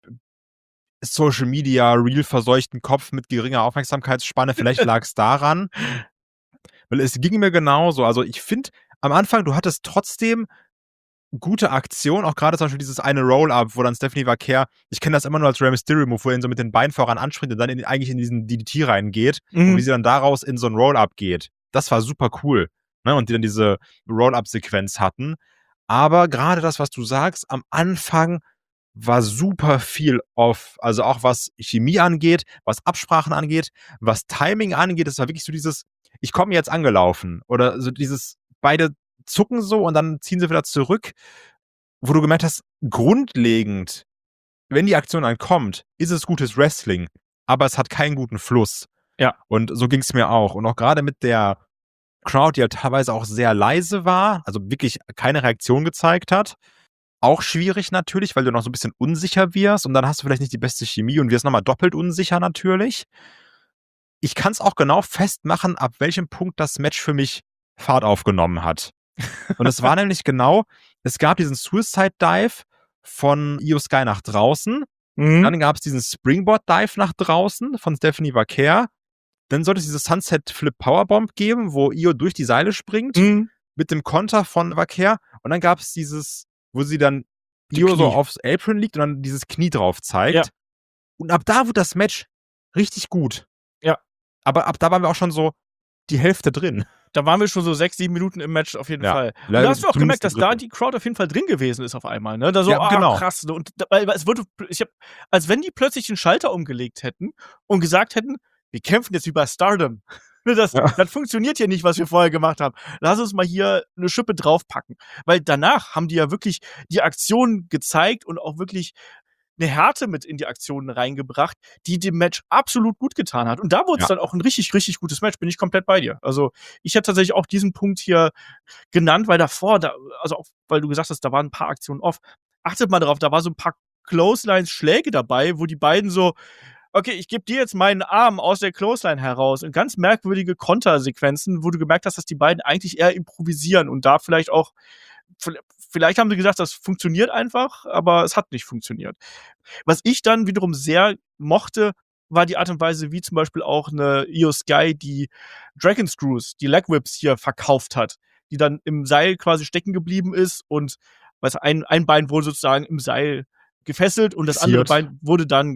Social Media Real verseuchten Kopf mit geringer Aufmerksamkeitsspanne, vielleicht lag's daran. Weil es ging mir genauso. Also ich finde, am Anfang, du hattest trotzdem gute Aktion, auch gerade zum Beispiel dieses eine Roll-Up, wo dann Stephanie Vaquer, ich kenne das immer nur als Rey Mysterio-Move, wo er ihn so mit den Beinen voran anspringt und dann eigentlich in diesen DDT reingeht und wie sie dann daraus in so ein Roll-Up geht. Das war super cool. Ne? Und die dann diese Roll-Up-Sequenz hatten. Aber gerade das, was du sagst, am Anfang war super viel off. Also auch was Chemie angeht, was Absprachen angeht, was Timing angeht. Das war wirklich so dieses, ich komme jetzt angelaufen. Oder so dieses, beide zucken so und dann ziehen sie wieder zurück. Wo du gemerkt hast, grundlegend, wenn die Aktion dann kommt, ist es gutes Wrestling. Aber es hat keinen guten Fluss. Ja. Und so ging es mir auch. Und auch gerade mit der Crowd, die halt teilweise auch sehr leise war, also wirklich keine Reaktion gezeigt hat. Auch schwierig natürlich, weil du noch so ein bisschen unsicher wirst und dann hast du vielleicht nicht die beste Chemie und wirst nochmal doppelt unsicher natürlich. Ich kann es auch genau festmachen, ab welchem Punkt das Match für mich Fahrt aufgenommen hat. Und es war nämlich genau, es gab diesen Suicide Dive von Io Sky nach draußen. Dann gab es diesen Springboard Dive nach draußen von Stephanie Vaquer. Dann sollte es diese Sunset Flip Powerbomb geben, wo Io durch die Seile springt mit dem Konter von Vaquer. Und dann gab es dieses, wo sie dann Io so aufs Apron liegt und dann dieses Knie drauf zeigt. Ja. Und ab da wurde das Match richtig gut. Ja. Aber ab da waren wir auch schon so die Hälfte drin. Da waren wir schon so 6-7 Minuten im Match auf jeden Fall. Und da hast du auch gemerkt, dass da die Crowd auf jeden Fall drin gewesen ist auf einmal. Ne? Da so, Ja, genau. Krass. Und weil es wurde, als wenn die plötzlich den Schalter umgelegt hätten und gesagt hätten, wir kämpfen jetzt wie bei Stardom. Das funktioniert hier nicht, was wir vorher gemacht haben. Lass uns mal hier eine Schippe draufpacken. Weil danach haben die ja wirklich die Aktionen gezeigt und auch wirklich eine Härte mit in die Aktionen reingebracht, die dem Match absolut gut getan hat. Und da wurde es dann auch ein richtig, richtig gutes Match. Bin ich komplett bei dir. Also ich hätte tatsächlich auch diesen Punkt hier genannt, weil davor, also auch, weil du gesagt hast, da waren ein paar Aktionen off. Achtet mal drauf, da war so ein paar Clotheslines-Schläge dabei, wo die beiden so, okay, ich gebe dir jetzt meinen Arm aus der Clothesline heraus. Und ganz merkwürdige Kontersequenzen, wo du gemerkt hast, dass die beiden eigentlich eher improvisieren und da vielleicht auch, vielleicht haben sie gesagt, das funktioniert einfach, aber es hat nicht funktioniert. Was ich dann wiederum sehr mochte, war die Art und Weise, wie zum Beispiel auch eine Io Sky die Dragon Screws, die Leg Whips hier verkauft hat, die dann im Seil quasi stecken geblieben ist und ein Bein wurde sozusagen im Seil gefesselt und das andere Bein wurde dann,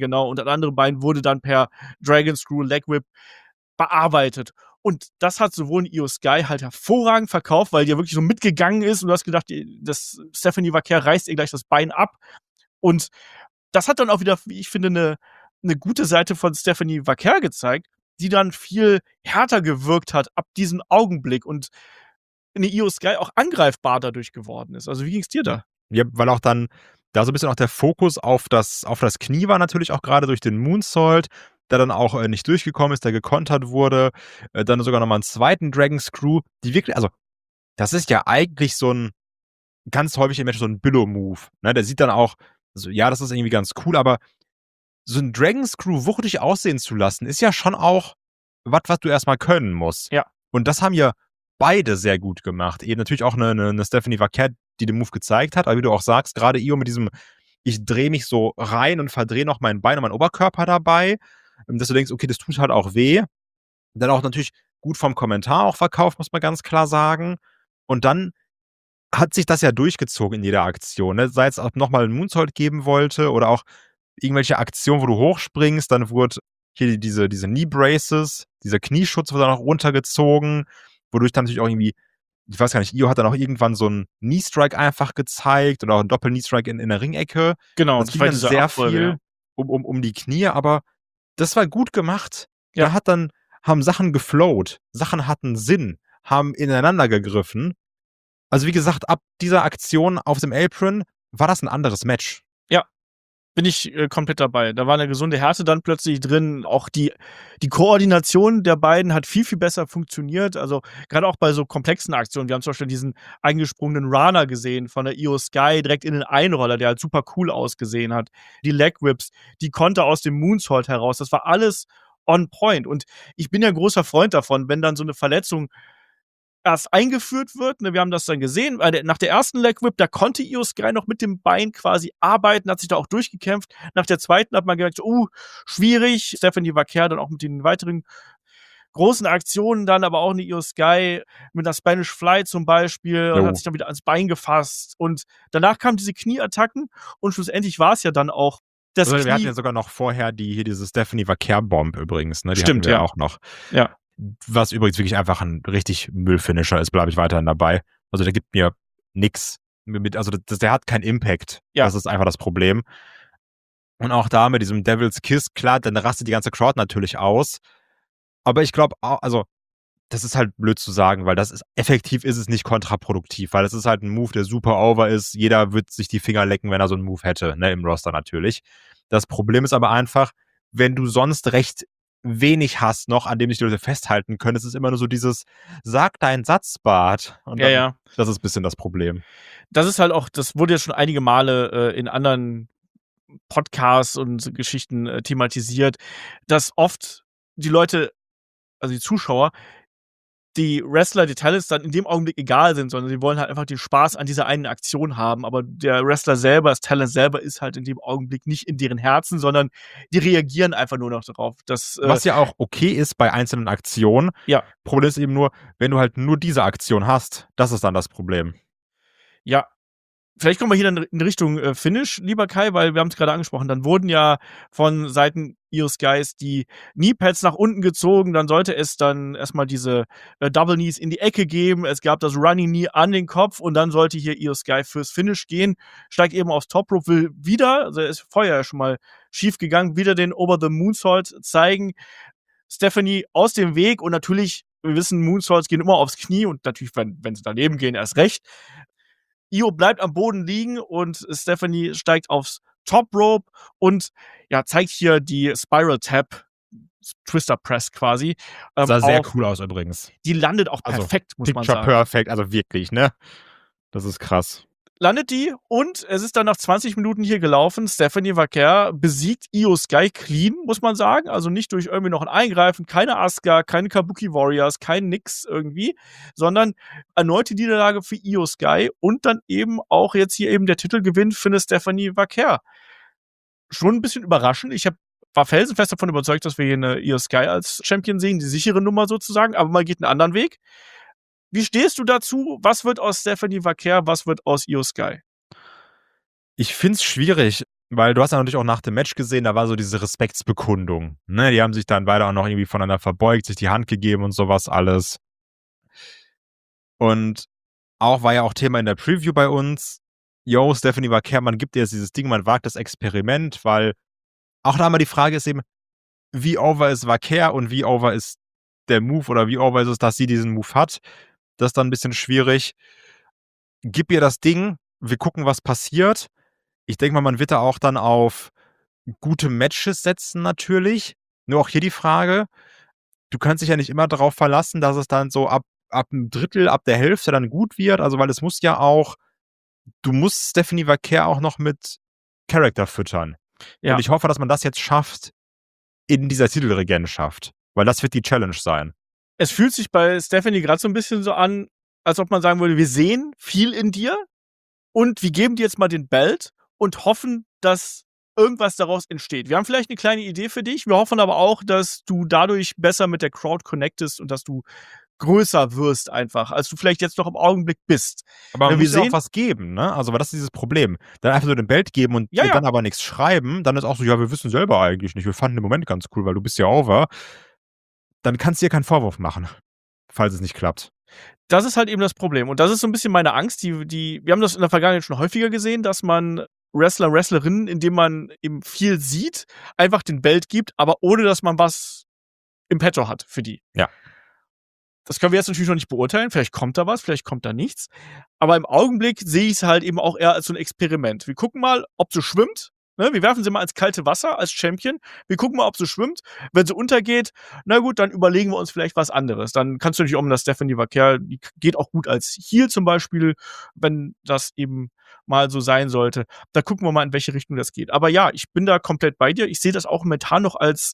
per Dragon Screw Leg Whip bearbeitet. Und das hat sowohl Io Sky halt hervorragend verkauft, weil die ja wirklich so mitgegangen ist und du hast gedacht, dass Stephanie Vaquer reißt ihr gleich das Bein ab. Und das hat dann auch wieder, wie ich finde, eine gute Seite von Stephanie Vaquer gezeigt, die dann viel härter gewirkt hat ab diesem Augenblick und eine Io Sky auch angreifbar dadurch geworden ist. Also wie ging's dir da? Ja, weil auch dann da so ein bisschen auch der Fokus auf das Knie war natürlich auch gerade durch den Moonsault, der dann auch nicht durchgekommen ist, der gekontert wurde. Dann sogar nochmal einen zweiten Dragon Screw, die wirklich, also das ist ja eigentlich so ein ganz häufig im Match so ein Billow-Move. Ne? Der sieht dann auch, also, ja, das ist irgendwie ganz cool, aber so ein Dragon Screw wuchtig aussehen zu lassen, ist ja schon auch was du erstmal können musst. Ja. Und das haben ja beide sehr gut gemacht. Eben natürlich auch eine Stephanie Vaquer, die den Move gezeigt hat, aber wie du auch sagst, gerade Io mit diesem, ich drehe mich so rein und verdrehe noch mein Bein und meinen Oberkörper dabei, dass du denkst, okay, das tut halt auch weh. Dann auch natürlich gut vom Kommentar auch verkauft, muss man ganz klar sagen. Und dann hat sich das ja durchgezogen in jeder Aktion, ne? Sei es auch nochmal einen Moonsault geben wollte oder auch irgendwelche Aktionen, wo du hochspringst, dann wurde hier diese Knee Braces, dieser Knieschutz wurde dann auch runtergezogen, wodurch dann natürlich auch irgendwie, ich weiß gar nicht, Io hat dann auch irgendwann so einen Knee-Strike einfach gezeigt oder auch einen Doppel-Knee-Strike in der Ringecke. Genau, Das das ging war dann diese sehr Abfolge, viel ja. um die Knie, aber das war gut gemacht. Ja. Haben Sachen geflowt, Sachen hatten Sinn, haben ineinander gegriffen. Also wie gesagt, ab dieser Aktion auf dem Apron war das ein anderes Match. Bin ich komplett dabei. Da war eine gesunde Härte dann plötzlich drin. Auch die Koordination der beiden hat viel, viel besser funktioniert. Also gerade auch bei so komplexen Aktionen. Wir haben zum Beispiel diesen eingesprungenen Rana gesehen von der Io Sky direkt in den Einroller, der halt super cool ausgesehen hat. Die Leg Whips, die Konter aus dem Moonsault heraus. Das war alles on point. Und ich bin ja ein großer Freund davon, wenn dann so eine Verletzung erst eingeführt wird, ne, wir haben das dann gesehen, weil nach der ersten Leg Whip, da konnte Io Sky noch mit dem Bein quasi arbeiten, hat sich da auch durchgekämpft. Nach der zweiten hat man gemerkt, schwierig. Stephanie Vaquer dann auch mit den weiteren großen Aktionen dann, aber auch eine Io Sky mit einer Spanish Fly zum Beispiel und hat sich dann wieder ans Bein gefasst. Und danach kamen diese Knieattacken und schlussendlich war es ja dann auch das Also, Knie. wir hatten ja sogar noch vorher diese Stephanie Vaquer-Bomb übrigens, ne? Die Stimmt, hatten wir ja. auch noch. Ja. Was übrigens wirklich einfach ein richtig Müllfinisher ist, bleibe ich weiterhin dabei. Also der gibt mir nix. Also der hat keinen Impact. Ja. Das ist einfach das Problem. Und auch da mit diesem Devil's Kiss, klar, dann rastet die ganze Crowd natürlich aus. Aber ich glaube, also das ist halt blöd zu sagen, weil effektiv ist es nicht kontraproduktiv, weil das ist halt ein Move, der super over ist. Jeder wird sich die Finger lecken, wenn er so einen Move hätte, ne, im Roster natürlich. Das Problem ist aber einfach, wenn du sonst recht wenig hast noch, an dem sich die Leute festhalten können, es ist immer nur so dieses, sag deinen Satz, Bart. Und dann, Ja. Das ist ein bisschen das Problem. Das ist halt auch, das wurde ja schon einige Male in anderen Podcasts und Geschichten thematisiert, dass oft die Leute, also die Zuschauer, die Wrestler, die Talents dann in dem Augenblick egal sind, sondern sie wollen halt einfach den Spaß an dieser einen Aktion haben. Aber der Wrestler selber, das Talent selber ist halt in dem Augenblick nicht in deren Herzen, sondern die reagieren einfach nur noch darauf. Was ja auch okay ist bei einzelnen Aktionen. Ja. Problem ist eben nur, wenn du halt nur diese Aktion hast, das ist dann das Problem. Ja. Vielleicht kommen wir hier dann in Richtung Finish, lieber Kai, weil wir haben es gerade angesprochen. Dann wurden ja von Seiten Io Skys die Kneepads nach unten gezogen. Dann sollte es dann erstmal diese Double Knees in die Ecke geben. Es gab das Running Knee an den Kopf und dann sollte hier Io Sky fürs Finish gehen. Steigt eben aufs Top Rope, will wieder, also er ist vorher ja schon mal schief gegangen, wieder den Over the Moonsault zeigen. Stephanie aus dem Weg und natürlich, wir wissen, Moonsaults gehen immer aufs Knie und natürlich, wenn sie daneben gehen, erst recht. Io bleibt am Boden liegen und Stephanie steigt aufs Top Rope und ja, zeigt hier die Spiral Tap, Twister Press quasi. Sah sehr cool aus übrigens. Die landet auch perfekt, muss man sagen. Picture perfect, also wirklich, ne? Das ist krass. Landet die und es ist dann nach 20 Minuten hier gelaufen. Stephanie Vaquer besiegt Io Sky clean, muss man sagen. Also nicht durch irgendwie noch ein Eingreifen, keine Asuka, keine Kabuki Warriors, kein Nix irgendwie, sondern erneute Niederlage für Io Sky und dann eben auch jetzt hier eben der Titelgewinn für eine Stephanie Vaquer. Schon ein bisschen überraschend. Ich war felsenfest davon überzeugt, dass wir hier eine Io Sky als Champion sehen, die sichere Nummer sozusagen, aber man geht einen anderen Weg. Wie stehst du dazu? Was wird aus Stephanie Vaquer? Was wird aus Io Sky? Ich find's schwierig, weil du hast ja natürlich auch nach dem Match gesehen, da war so diese Respektsbekundung. Ne? Die haben sich dann beide auch noch irgendwie voneinander verbeugt, sich die Hand gegeben und sowas alles. Und war ja auch Thema in der Preview bei uns. Yo, Stephanie Vaquer, man gibt dir jetzt dieses Ding, man wagt das Experiment, weil auch da mal die Frage ist eben, wie over ist Vaquer und wie over ist der Move oder wie over ist es, dass sie diesen Move hat. Das ist dann ein bisschen schwierig. Gib ihr das Ding, wir gucken, was passiert. Ich denke mal, man wird da auch dann auf gute Matches setzen natürlich. Nur auch hier die Frage, du kannst dich ja nicht immer darauf verlassen, dass es dann so ab einem Drittel, ab der Hälfte dann gut wird. Also, weil es muss ja auch, du musst Stephanie Vaquer auch noch mit Charakter füttern. Ja. Und ich hoffe, dass man das jetzt schafft in dieser Titelregentschaft. Weil das wird die Challenge sein. Es fühlt sich bei Stephanie gerade so ein bisschen so an, als ob man sagen würde, wir sehen viel in dir und wir geben dir jetzt mal den Belt und hoffen, dass irgendwas daraus entsteht. Wir haben vielleicht eine kleine Idee für dich. Wir hoffen aber auch, dass du dadurch besser mit der Crowd connectest und dass du größer wirst einfach, als du vielleicht jetzt noch im Augenblick bist. Aber man wir muss ja auch sehen- was geben, ne? Also, weil das ist dieses Problem. Dann einfach nur den Belt geben und Ja, ja. dann aber nichts schreiben, dann ist auch so, ja, wir wissen selber eigentlich nicht. Wir fanden den Moment ganz cool, weil du bist ja over. Dann kannst du dir keinen Vorwurf machen, falls es nicht klappt. Das ist halt eben das Problem. Und das ist so ein bisschen meine Angst. Wir haben das in der Vergangenheit schon häufiger gesehen, dass man Wrestler, Wrestlerinnen, indem man eben viel sieht, einfach den Belt gibt, aber ohne, dass man was im Petto hat für die. Ja. Das können wir jetzt natürlich noch nicht beurteilen. Vielleicht kommt da was, vielleicht kommt da nichts. Aber im Augenblick sehe ich es halt eben auch eher als so ein Experiment. Wir gucken mal, ob sie schwimmt. Ne? Wir werfen sie mal ins kalte Wasser als Champion. Wir gucken mal, ob sie schwimmt. Wenn sie untergeht, na gut, dann überlegen wir uns vielleicht was anderes. Dann kannst du natürlich auch, dass Stephanie Vaquer, die geht auch gut als Heel zum Beispiel, wenn das eben mal so sein sollte. Da gucken wir mal, in welche Richtung das geht. Aber ja, ich bin da komplett bei dir. Ich sehe das auch momentan noch als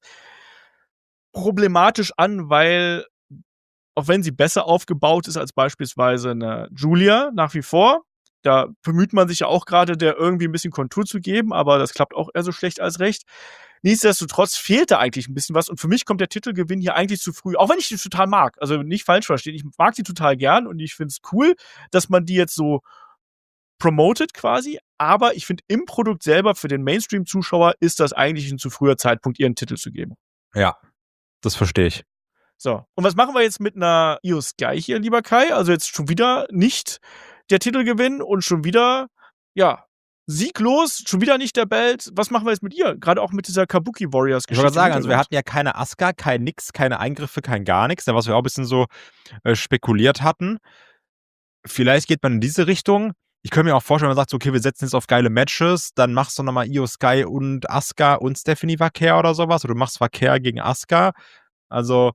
problematisch an, weil auch wenn sie besser aufgebaut ist als beispielsweise eine Julia nach wie vor, da bemüht man sich ja auch gerade, der irgendwie ein bisschen Kontur zu geben, aber das klappt auch eher so schlecht als recht. Nichtsdestotrotz fehlt da eigentlich ein bisschen was und für mich kommt der Titelgewinn hier eigentlich zu früh, auch wenn ich die total mag. Also nicht falsch verstehen, ich mag die total gern und ich finde es cool, dass man die jetzt so promotet quasi, aber ich finde im Produkt selber für den Mainstream-Zuschauer ist das eigentlich ein zu früher Zeitpunkt, ihren Titel zu geben. Ja, das verstehe ich. So, und was machen wir jetzt mit einer Io Sky hier, lieber Kai? Also jetzt schon wieder nicht der Titelgewinn und schon wieder, ja, sieglos, schon wieder nicht der Belt. Was machen wir jetzt mit ihr? Gerade auch mit dieser Kabuki Warriors Ich wollte Geschichte. gerade sagen, also wir hatten ja keine Asuka, kein nix, keine Eingriffe, kein gar nichts, was wir auch ein bisschen so spekuliert hatten. Vielleicht geht man in diese Richtung. Ich könnte mir auch vorstellen, wenn man sagt, so, okay, wir setzen jetzt auf geile Matches, dann machst du nochmal Io Sky und Asuka und Stephanie Vaquer oder sowas, oder du machst Vaquer gegen Asuka. Also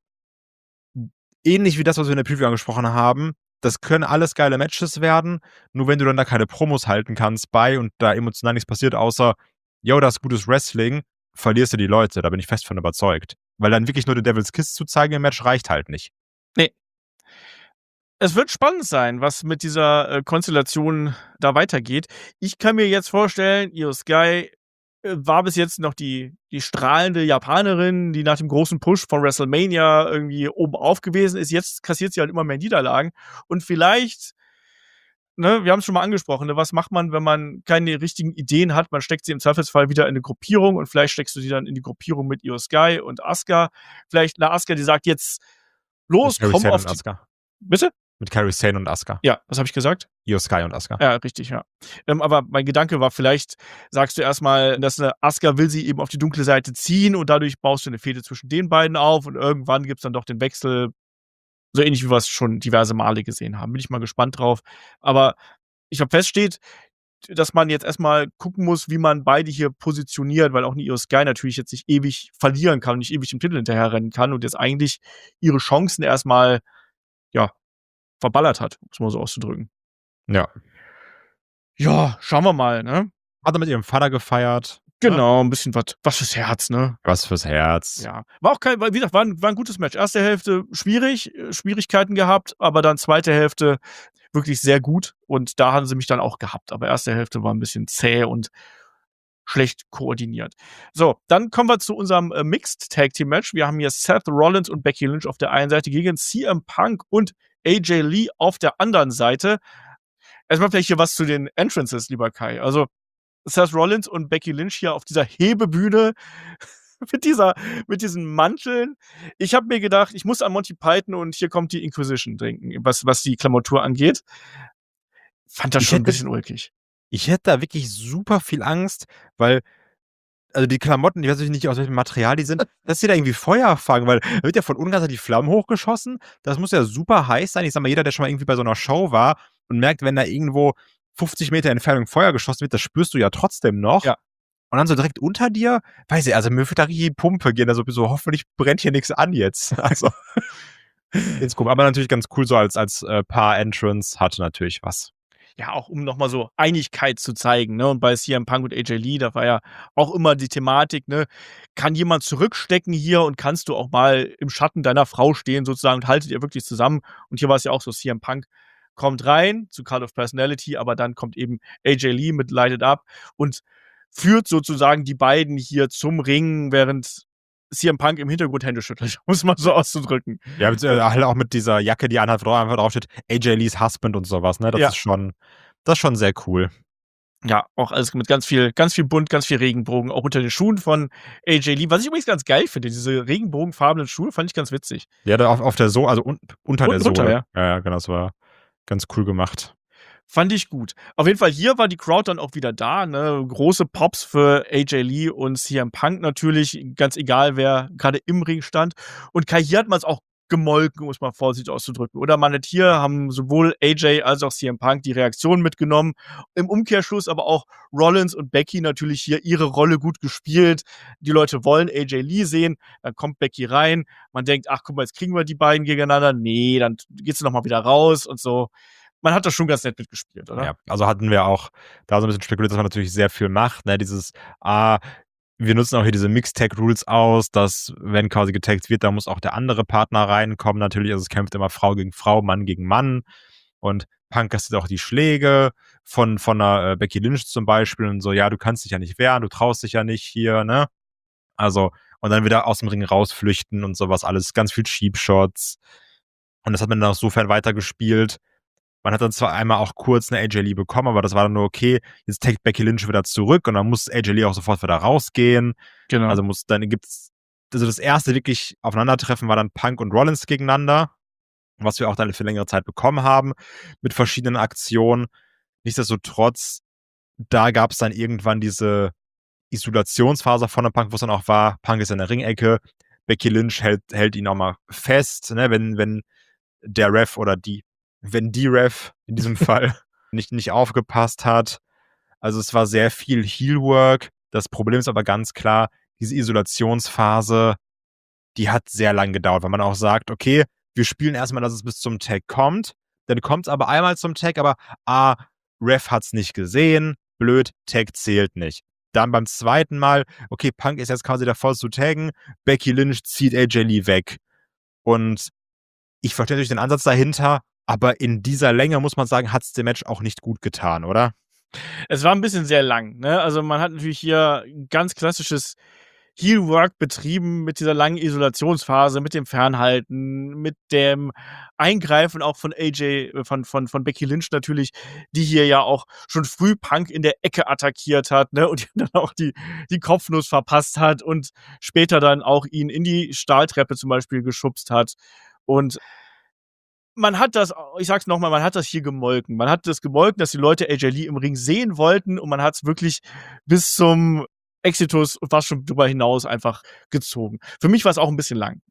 ähnlich wie das, was wir in der Preview angesprochen haben. Das können alles geile Matches werden, nur wenn du dann da keine Promos halten kannst bei und da emotional nichts passiert, außer, yo, das ist gutes Wrestling, verlierst du die Leute, da bin ich fest von überzeugt. Weil dann wirklich nur den Devil's Kiss zu zeigen im Match reicht halt nicht. Nee. Es wird spannend sein, was mit dieser Konstellation da weitergeht. Ich kann mir jetzt vorstellen, Io Sky war bis jetzt noch die strahlende Japanerin, die nach dem großen Push von WrestleMania irgendwie oben auf gewesen ist. Jetzt kassiert sie halt immer mehr Niederlagen. Und vielleicht, ne, wir haben es schon mal angesprochen, ne, was macht man, wenn man keine richtigen Ideen hat? Man steckt sie im Zweifelsfall wieder in eine Gruppierung und vielleicht steckst du sie dann in die Gruppierung mit Io Sky und Asuka. Vielleicht eine Asuka, die sagt jetzt, los, Kairi komm Sane auf und die... Asuka. Bitte? Mit Kairi Sane und Asuka. Ja, was habe ich gesagt? Io Sky und Asuka. Ja, richtig, ja. Aber mein Gedanke war, vielleicht sagst du erstmal, dass eine Asuka will sie eben auf die dunkle Seite ziehen und dadurch baust du eine Fehde zwischen den beiden auf und irgendwann gibt's dann doch den Wechsel, so ähnlich wie wir es schon diverse Male gesehen haben. Bin ich mal gespannt drauf. Aber ich glaube, feststeht, dass man jetzt erstmal gucken muss, wie man beide hier positioniert, weil auch eine Io Sky natürlich jetzt nicht ewig verlieren kann und nicht ewig im Titel hinterherrennen kann und jetzt eigentlich ihre Chancen erstmal, ja, verballert hat, um es mal so auszudrücken. Ja. Ja, schauen wir mal, ne? Hat er mit ihrem Vater gefeiert. Genau, ein bisschen was fürs Herz, ne? Was fürs Herz. Ja. War auch wie gesagt, war ein gutes Match. Erste Hälfte Schwierigkeiten gehabt, aber dann zweite Hälfte wirklich sehr gut und da haben sie mich dann auch gehabt. Aber erste Hälfte war ein bisschen zäh und schlecht koordiniert. So, dann kommen wir zu unserem Mixed Tag Team Match. Wir haben hier Seth Rollins und Becky Lynch auf der einen Seite gegen CM Punk und AJ Lee auf der anderen Seite. Erstmal vielleicht hier was zu den Entrances, lieber Kai. Also Seth Rollins und Becky Lynch hier auf dieser Hebebühne mit diesen Manteln. Ich habe mir gedacht, ich muss an Monty Python und hier kommt die Inquisition denken, was die Klamotur angeht. Fand das schon ein bisschen ulkig. Ich hätte da wirklich super viel Angst, weil also die Klamotten, ich weiß nicht, aus welchem Material die sind, dass sie da irgendwie Feuer fangen, weil da wird ja von unten die Flammen hochgeschossen. Das muss ja super heiß sein. Ich sag mal, jeder, der schon mal irgendwie bei so einer Show war und merkt, wenn da irgendwo 50 Meter Entfernung Feuer geschossen wird, das spürst du ja trotzdem noch. Ja. Und dann so direkt unter dir, weiß ich, also mir wird da richtig Pumpe gehen, also so hoffentlich brennt hier nichts an jetzt. Also, jetzt guck, aber natürlich ganz cool so als Paar-Entrance hatte natürlich was. Ja, auch um nochmal so Einigkeit zu zeigen, ne? Und bei CM Punk und AJ Lee, da war ja auch immer die Thematik, ne? Kann jemand zurückstecken hier und kannst du auch mal im Schatten deiner Frau stehen sozusagen und haltet ihr wirklich zusammen? Und hier war es ja auch so, CM Punk kommt rein zu Cult of Personality, aber dann kommt eben AJ Lee mit Light It Up und führt sozusagen die beiden hier zum Ring, während CM Punk im Hintergrund Hände schüttelt, um es mal so auszudrücken. Ja, halt auch mit dieser Jacke, die anhat, wo einfach draufsteht, AJ Lees Husband und sowas, ne? Das Ja. ist schon sehr cool. Ja, auch alles mit ganz viel bunt, ganz viel Regenbogen, auch unter den Schuhen von AJ Lee. Was ich übrigens ganz geil finde, diese regenbogenfarbenen Schuhe fand ich ganz witzig. Ja, da auf der Sohle, also unter der Drunter, Sohle. ja. Ja, genau, das war ganz cool gemacht. Fand ich gut. Auf jeden Fall, hier war die Crowd dann auch wieder da, ne? Große Pops für AJ Lee und CM Punk natürlich, ganz egal, wer gerade im Ring stand. Und Kai, hier hat man es auch gemolken, um es mal vorsichtig auszudrücken. Oder man hat hier, haben sowohl AJ als auch CM Punk die Reaktion mitgenommen. Im Umkehrschluss aber auch Rollins und Becky natürlich hier ihre Rolle gut gespielt. Die Leute wollen AJ Lee sehen, dann kommt Becky rein. Man denkt, ach guck mal, jetzt kriegen wir die beiden gegeneinander. Nee, dann geht sie nochmal wieder raus und so. Man hat das schon ganz nett mitgespielt, oder? Ja, also hatten wir auch da so ein bisschen spekuliert, dass man natürlich sehr viel macht, ne? Wir nutzen auch hier diese Mixed-Tag-Rules aus, dass, wenn quasi getaggt wird, da muss auch der andere Partner reinkommen. Natürlich, also es kämpft immer Frau gegen Frau, Mann gegen Mann. Und Punk kassiert auch die Schläge von einer Becky Lynch zum Beispiel und so, ja, du kannst dich ja nicht wehren, du traust dich ja nicht hier, ne? Also, und dann wieder aus dem Ring rausflüchten und sowas alles, ganz viel Cheap-Shots. Und das hat man dann auch sofern weitergespielt. Man hat dann zwar einmal auch kurz eine AJ Lee bekommen, aber das war dann nur okay. Jetzt taggt Becky Lynch wieder zurück und dann muss AJ Lee auch sofort wieder rausgehen. Genau. Also das erste wirklich Aufeinandertreffen war dann Punk und Rollins gegeneinander, was wir auch dann für längere Zeit bekommen haben, mit verschiedenen Aktionen. Nichtsdestotrotz, da gab es dann irgendwann diese Isolationsphase von der Punk, wo es dann auch war, Punk ist in der Ringecke, Becky Lynch hält ihn auch mal fest, ne, wenn der Ref oder wenn die Ref in diesem Fall nicht aufgepasst hat. Also es war sehr viel Heelwork. Das Problem ist aber ganz klar, diese Isolationsphase, die hat sehr lang gedauert, weil man auch sagt, okay, wir spielen erstmal, dass es bis zum Tag kommt. Dann kommt es aber einmal zum Tag, aber Ref hat's nicht gesehen, blöd, Tag zählt nicht. Dann beim zweiten Mal, okay, Punk ist jetzt quasi davor zu taggen, Becky Lynch zieht AJ Lee weg. Und ich verstehe natürlich den Ansatz dahinter, aber in dieser Länge, muss man sagen, hat's dem Match auch nicht gut getan, oder? Es war ein bisschen sehr lang, ne? Also, man hat natürlich hier ganz klassisches Heelwork betrieben mit dieser langen Isolationsphase, mit dem Fernhalten, mit dem Eingreifen auch von AJ von Becky Lynch natürlich, die hier ja auch schon früh Punk in der Ecke attackiert hat, ne, und dann auch die Kopfnuss verpasst hat und später dann auch ihn in die Stahltreppe zum Beispiel geschubst hat. Und man hat das, ich sag's noch mal, man hat das hier gemolken. Man hat das gemolken, dass die Leute AJ Lee im Ring sehen wollten und man hat's wirklich bis zum Exitus und fast schon drüber hinaus einfach gezogen. Für mich war's auch 'n bisschen lang.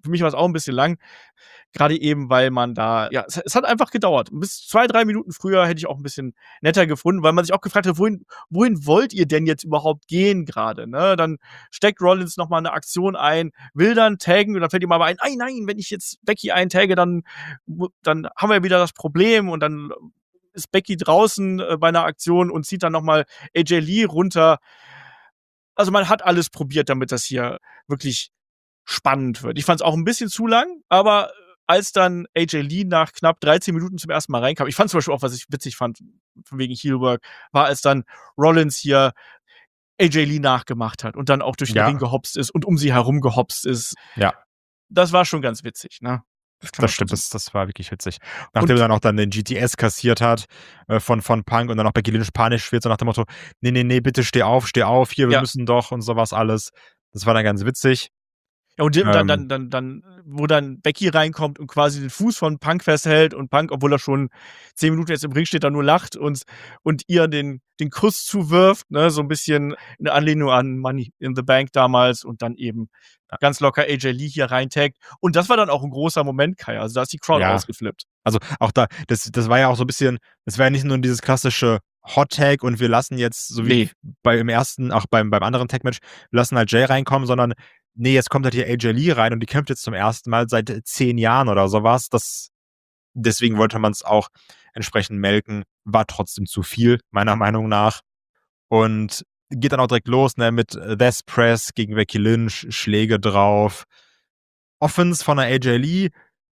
Grade eben, weil man da, ja, es hat einfach gedauert. Bis 2, 3 Minuten früher hätte ich auch 'n bisschen netter gefunden, weil man sich auch gefragt hat: „Wohin wollt ihr denn jetzt überhaupt gehen grade“, ne? Dann steckt Rollins noch mal 'ne Aktion ein, will dann taggen und dann fällt ihm aber ein: „Ei, nein, wenn ich jetzt Becky eintagge, dann haben wir wieder das Problem“ und dann ist Becky draußen, bei 'ner Aktion und zieht dann noch mal AJ Lee runter. Also, man hat alles probiert, damit das hier wirklich spannend wird. Ich fand's auch 'n bisschen zu lang, aber als dann AJ Lee nach knapp 13 Minuten zum ersten Mal reinkam, ich fand zum Beispiel auch, was ich witzig fand, von wegen Heelwork, war, als dann Rollins hier AJ Lee nachgemacht hat und dann auch durch den Ja. Ring gehopst ist und um sie herum gehopst ist. Ja. Das war schon ganz witzig, ne? Das stimmt, das war wirklich witzig. Nachdem er dann auch dann den GTS kassiert hat, von Punk und dann auch Becky Lynch panisch wird, so nach dem Motto: „Nee, bitte steh auf, hier, wir müssen doch“ und sowas alles. Das war dann ganz witzig. Ja, und dann, wo dann Becky reinkommt und quasi den Fuß von Punk festhält und Punk, obwohl er schon 10 Minuten jetzt im Ring steht, da nur lacht und ihr den Kuss zuwirft, ne, so 'n bisschen in Anlehnung an Money in the Bank damals und dann eben ganz locker AJ Lee hier reintaggt. Und das war dann auch 'n großer Moment, Kai. Also, da ist die Crowd ausgeflippt. Also, auch das war ja auch so 'n bisschen, es war ja nicht nur dieses klassische Hot Tag und wir lassen jetzt, so wie beim anderen Tag-Match, wir lassen halt Jay reinkommen, sondern nee, jetzt kommt halt hier AJ Lee rein und die kämpft jetzt zum ersten Mal seit 10 Jahren oder sowas. Deswegen wollte man es auch entsprechend melken. War trotzdem zu viel, meiner Meinung nach. Und geht dann auch direkt los, ne, mit Death Press gegen Becky Lynch, Schläge drauf. Offense von der AJ Lee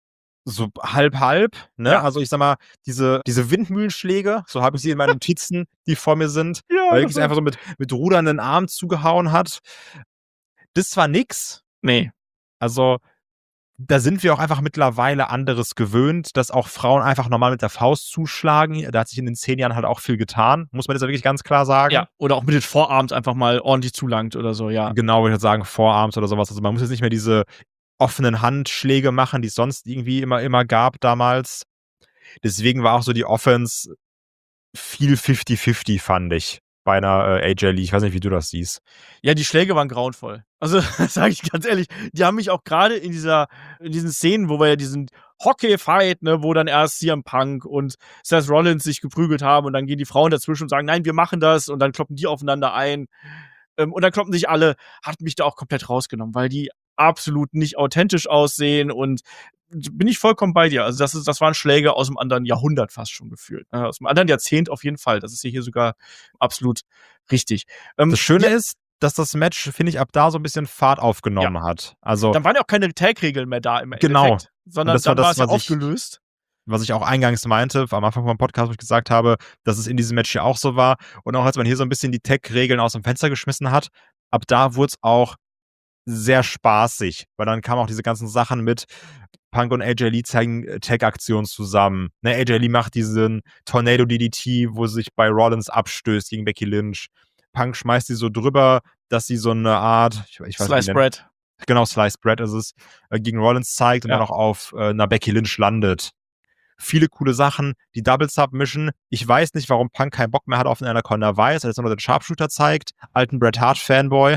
so halb, ne? Ja. Also, ich sag mal, diese Windmühlenschläge, so habe ich sie in meinen Notizen, die vor mir sind, Ja, weil das wirklich einfach so mit rudernden Armen zugehauen hat. Das war nix. ne. Also, da sind wir auch einfach mittlerweile anderes gewöhnt, dass auch Frauen einfach normal mit der Faust zuschlagen. Da hat sich in den 10 Jahren halt auch viel getan, muss man jetzt ja wirklich ganz klar sagen. Ja, oder auch mit den Vorarms einfach mal ordentlich zulangt oder so, ja. Genau, würde ich halt sagen, Vorarms oder sowas. Also, man muss jetzt nicht mehr diese offenen Handschläge machen, die es sonst irgendwie immer gab damals. Deswegen war auch so die Offense viel 50-50, fand ich, bei einer, AJ Lee. Ich weiß nicht, wie du das siehst. Ja, die Schläge waren grauenvoll. Also, sage ich ganz ehrlich, die haben mich auch grade in diesen Szenen, wo wir ja diesen Hockey-Fight, ne, wo dann erst CM Punk und Seth Rollins sich geprügelt haben und dann gehen die Frauen dazwischen und sagen: „Nein, wir machen das“, und dann kloppen die aufeinander ein. Und dann kloppen sich alle, hat mich da auch komplett rausgenommen, weil die absolut nicht authentisch aussehen und bin ich vollkommen bei dir. Also, das waren Schläge aus 'm anderen Jahrhundert fast schon gefühlt, ne? Aus 'm anderen Jahrzehnt auf jeden Fall. Das ist hier sogar absolut richtig. Das Schöne Ja, ist, dass das Match, finde ich, ab da so 'n bisschen Fahrt aufgenommen hat. Also, dann waren ja auch keine Tag-Regeln mehr da im genau. Endeffekt, Und sondern das war dann das, war's ja aufgelöst. was ich auch eingangs meinte, am Anfang vom Podcast, wo ich gesagt habe, dass es in diesem Match ja auch so war. Und auch als man hier so 'n bisschen die Tag-Regeln aus dem Fenster geschmissen hat, ab da wurd's auch sehr spaßig, weil dann kamen auch diese ganzen Sachen mit Punk und AJ Lee zeigen Tag-Aktionen zusammen. Ne, AJ Lee macht diesen Tornado DDT, wo sie sich bei Rollins abstößt gegen Becky Lynch. Punk schmeißt sie so drüber, dass sie so 'ne Art, ich weiß nicht, Sliced wie Bread. genau, Sliced Bread ist es, gegen Rollins zeigt und Ja. dann auch auf 'ner Becky Lynch landet. Viele coole Sachen, die Double Submission. Ich weiß nicht, warum Punk keinen Bock mehr hat auf den Anaconda Vice, als er nur den Sharpshooter zeigt. Alten Bret Hart Fanboy.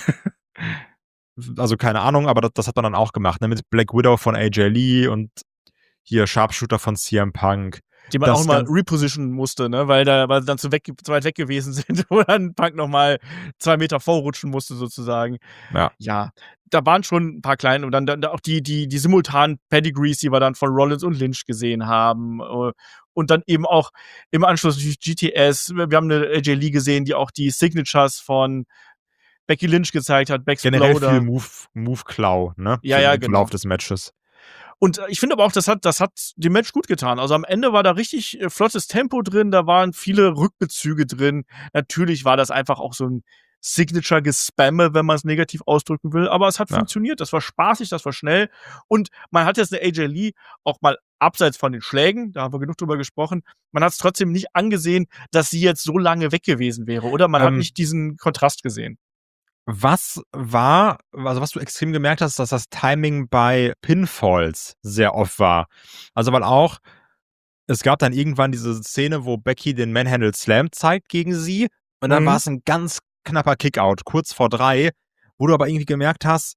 Also, keine Ahnung, aber das hat man dann auch gemacht, ne, mit Black Widow von AJ Lee und hier Sharpshooter von CM Punk. Die man auch Das immer Gan repositionen musste, ne, weil sie dann zu weit weg gewesen sind, wo dann Punk noch mal 2 Meter vorrutschen musste sozusagen. Ja. Ja, da waren schon 'n paar kleine und dann auch die simultanen Pedigrees, die wir dann von Rollins und Lynch gesehen haben, und dann eben auch im Anschluss natürlich GTS. Wir haben 'ne AJ Lee gesehen, die auch die Signatures von Becky Lynch gezeigt hat, Generell viel Baxploder. Move-Klau, ne, Ja, für ja, im Verlauf genau. des Matches. Und ich finde aber auch, das hat dem Match gut getan. Also, am Ende war da richtig, flottes Tempo drin, da waren viele Rückbezüge drin. Natürlich war das einfach auch so 'n Signature-Gespamme, wenn man's negativ ausdrücken will, aber es hat Ja. funktioniert. Das war spaßig, das war schnell und man hat jetzt 'ne AJ Lee auch mal abseits von den Schlägen, da haben wir genug drüber gesprochen, man hat's trotzdem nicht angesehen, dass sie jetzt so lange weg gewesen wäre, oder? Man hat Ähm nicht diesen Kontrast gesehen. Was du extrem gemerkt hast, dass das Timing bei Pinfalls sehr off war. Also, weil auch es gab dann irgendwann diese Szene, wo Becky den Manhandle Slam zeigt gegen sie und dann Mhm. war's 'n ganz knapper Kickout, kurz vor 3, wo du aber irgendwie gemerkt hast,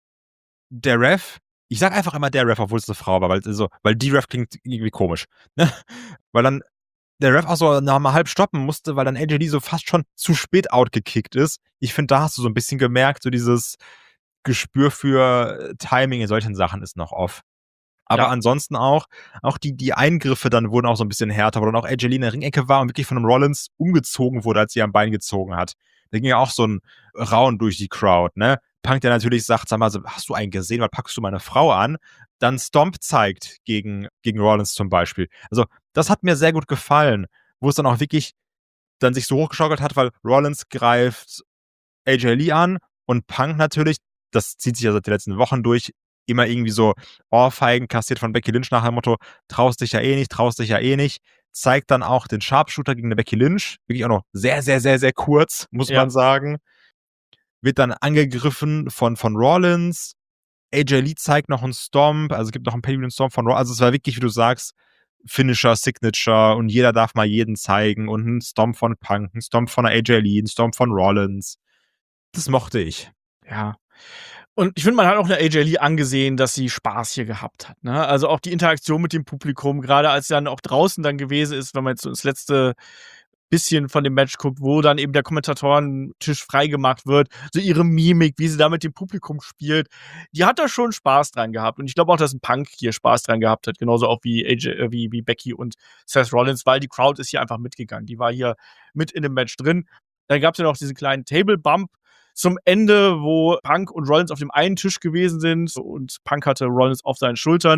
der Ref, ich sage einfach immer der Ref, obwohl es 'ne Frau war, weil die Ref klingt irgendwie komisch, ne? Weil dann der Ref auch so nach mal halb stoppen musste, weil dann AJ Lee so fast schon zu spät outgekickt ist. Ich finde, da hast du so 'n bisschen gemerkt, so dieses Gespür für Timing in solchen Sachen ist noch off. Aber Ja. ansonsten auch die Eingriffe dann wurden auch so 'n bisschen härter, wo dann auch AJ Lee in der Ringecke war und wirklich von 'nem Rollins umgezogen wurde, als sie am Bein gezogen hat. Da ging ja auch so 'n Raun durch die Crowd, ne? Punk, der natürlich sagt: „Sag mal, so, hast du einen gesehen? Was packst du meine Frau an?“ Dann Stomp zeigt gegen Rollins zum Beispiel. Also, das hat mir sehr gut gefallen, wo es dann auch wirklich dann sich so hochgeschaukelt hat, weil Rollins greift AJ Lee an und Punk natürlich, das zieht sich ja seit den letzten Wochen durch, immer irgendwie so Ohrfeigen kassiert von Becky Lynch nach dem Motto: „Traust dich ja eh nicht, traust dich ja eh nicht.“ Zeigt dann auch den Sharpshooter gegen 'ne Becky Lynch, wirklich auch noch sehr, sehr, sehr, sehr kurz, muss Ja. man sagen. Wird dann angegriffen von Rollins. AJ Lee zeigt noch 'n Stomp, also, es gibt noch 'n Pedigree Stomp von Rollins. Also, es war wirklich, wie du sagst, Finisher, Signature und jeder darf mal jeden zeigen und 'n Stomp von Punk, 'n Stomp von AJ Lee, 'n Stomp von Rollins. Das mochte ich. Ja. Und ich finde, man hat auch 'ne AJ Lee angesehen, dass sie Spaß hier gehabt hat, ne? Also, auch die Interaktion mit dem Publikum, grade als sie dann auch draußen dann gewesen ist, wenn man jetzt so das letzte bisschen von dem Match guckt, wo dann eben der Kommentatorentisch freigemacht wird, so ihre Mimik, wie sie da mit dem Publikum spielt, die hat da schon Spaß dran gehabt. Und ich glaube auch, dass 'n Punk hier Spaß dran gehabt hat, genauso auch wie wie Becky und Seth Rollins, weil die Crowd ist hier einfach mitgegangen. Die war hier mit in dem Match drin. Dann gab's ja noch diesen kleinen Table Bump zum Ende, wo Punk und Rollins auf dem einen Tisch gewesen sind und Punk hatte Rollins auf seinen Schultern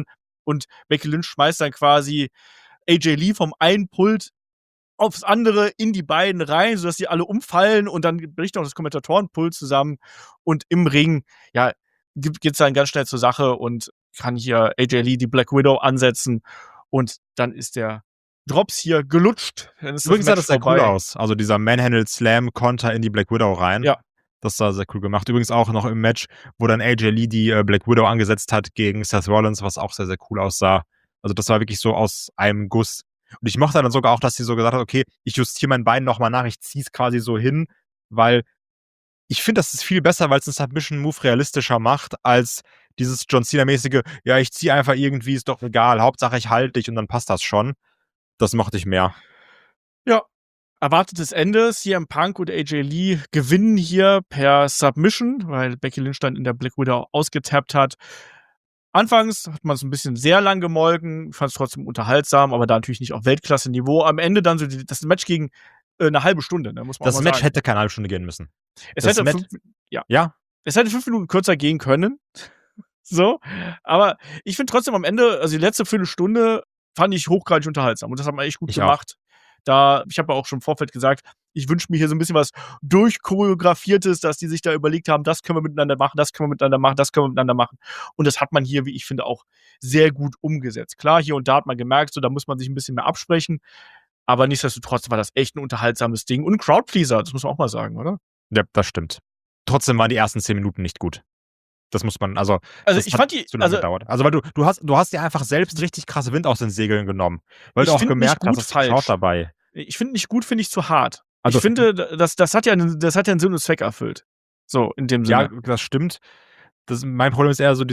und Becky Lynch schmeißt dann quasi AJ Lee vom einen Pult aufs andere in die beiden rein, sodass die alle umfallen und dann bricht auch das Kommentatorenpult zusammen und im Ring, ja, geht's dann ganz schnell zur Sache und kann hier AJ Lee die Black Widow ansetzen und dann ist der Drops hier gelutscht. Dann ist Übrigens sah Match das sehr cool vorbei. aus. Also dieser Manhandle Slam Konter in die Black Widow rein. Ja. Das sah sehr cool gemacht. Übrigens auch noch im Match, wo dann AJ Lee die Black Widow angesetzt hat gegen Seth Rollins, was auch sehr, sehr cool aussah. Also das war wirklich so aus einem Guss. Und ich mochte dann sogar auch, dass sie so gesagt hat, okay, ich justiere mein Bein nochmal nach, ich zieh's quasi so hin, weil ich finde, das ist viel besser, weil es einen Submission-Move realistischer macht, als dieses John Cena-mäßige, ja, ich ziehe einfach irgendwie, ist doch egal, Hauptsache ich halte dich und dann passt das schon. Das mochte ich mehr. Ja. Erwartetes Ende. CM Punk und AJ Lee gewinnen hier per Submission, weil Becky Lynch dann in der Black Widow ausgetappt hat. Anfangs hat man es ein bisschen sehr lang gemolken, fand es trotzdem unterhaltsam, aber da natürlich nicht auf Weltklasse-Niveau. Am Ende dann so das Match gegen eine halbe Stunde, ne, muss man auch Das mal Match sagen. hätte keine halbe Stunde gehen müssen. Es das hätte Match- Ja, es hätte 5 Minuten kürzer gehen können. So. Aber ich finde trotzdem am Ende, also die letzte Viertelstunde fand ich hochgradig unterhaltsam und das hat man echt gut Ich gemacht. Ich habe ja auch schon im Vorfeld gesagt, ich wünsche mir hier so ein bisschen was durchchoreografiertes, dass die sich da überlegt haben, das können wir miteinander machen, das können wir miteinander machen, das können wir miteinander machen. Und das hat man hier, wie ich finde, auch sehr gut umgesetzt. Klar, hier und da hat man gemerkt, so da muss man sich ein bisschen mehr absprechen. Aber nichtsdestotrotz war das echt ein unterhaltsames Ding und ein Crowdpleaser, das muss man auch mal sagen, oder? ja, das stimmt. Trotzdem waren die ersten 10 Minuten nicht gut. Das muss man, also das ich hat fand die, zu lange gedauert. Also weil du hast dir einfach selbst richtig krass Wind aus den Segeln genommen. Weil du Ich auch find gemerkt nicht hast, gut dass die Crowd falsch. dabei. Ich finde nicht gut, finde ich zu hart. Also ich finde, das hat ja einen Sinn und Zweck erfüllt. So, in dem Ja, Sinne. das stimmt. Mein Problem ist eher so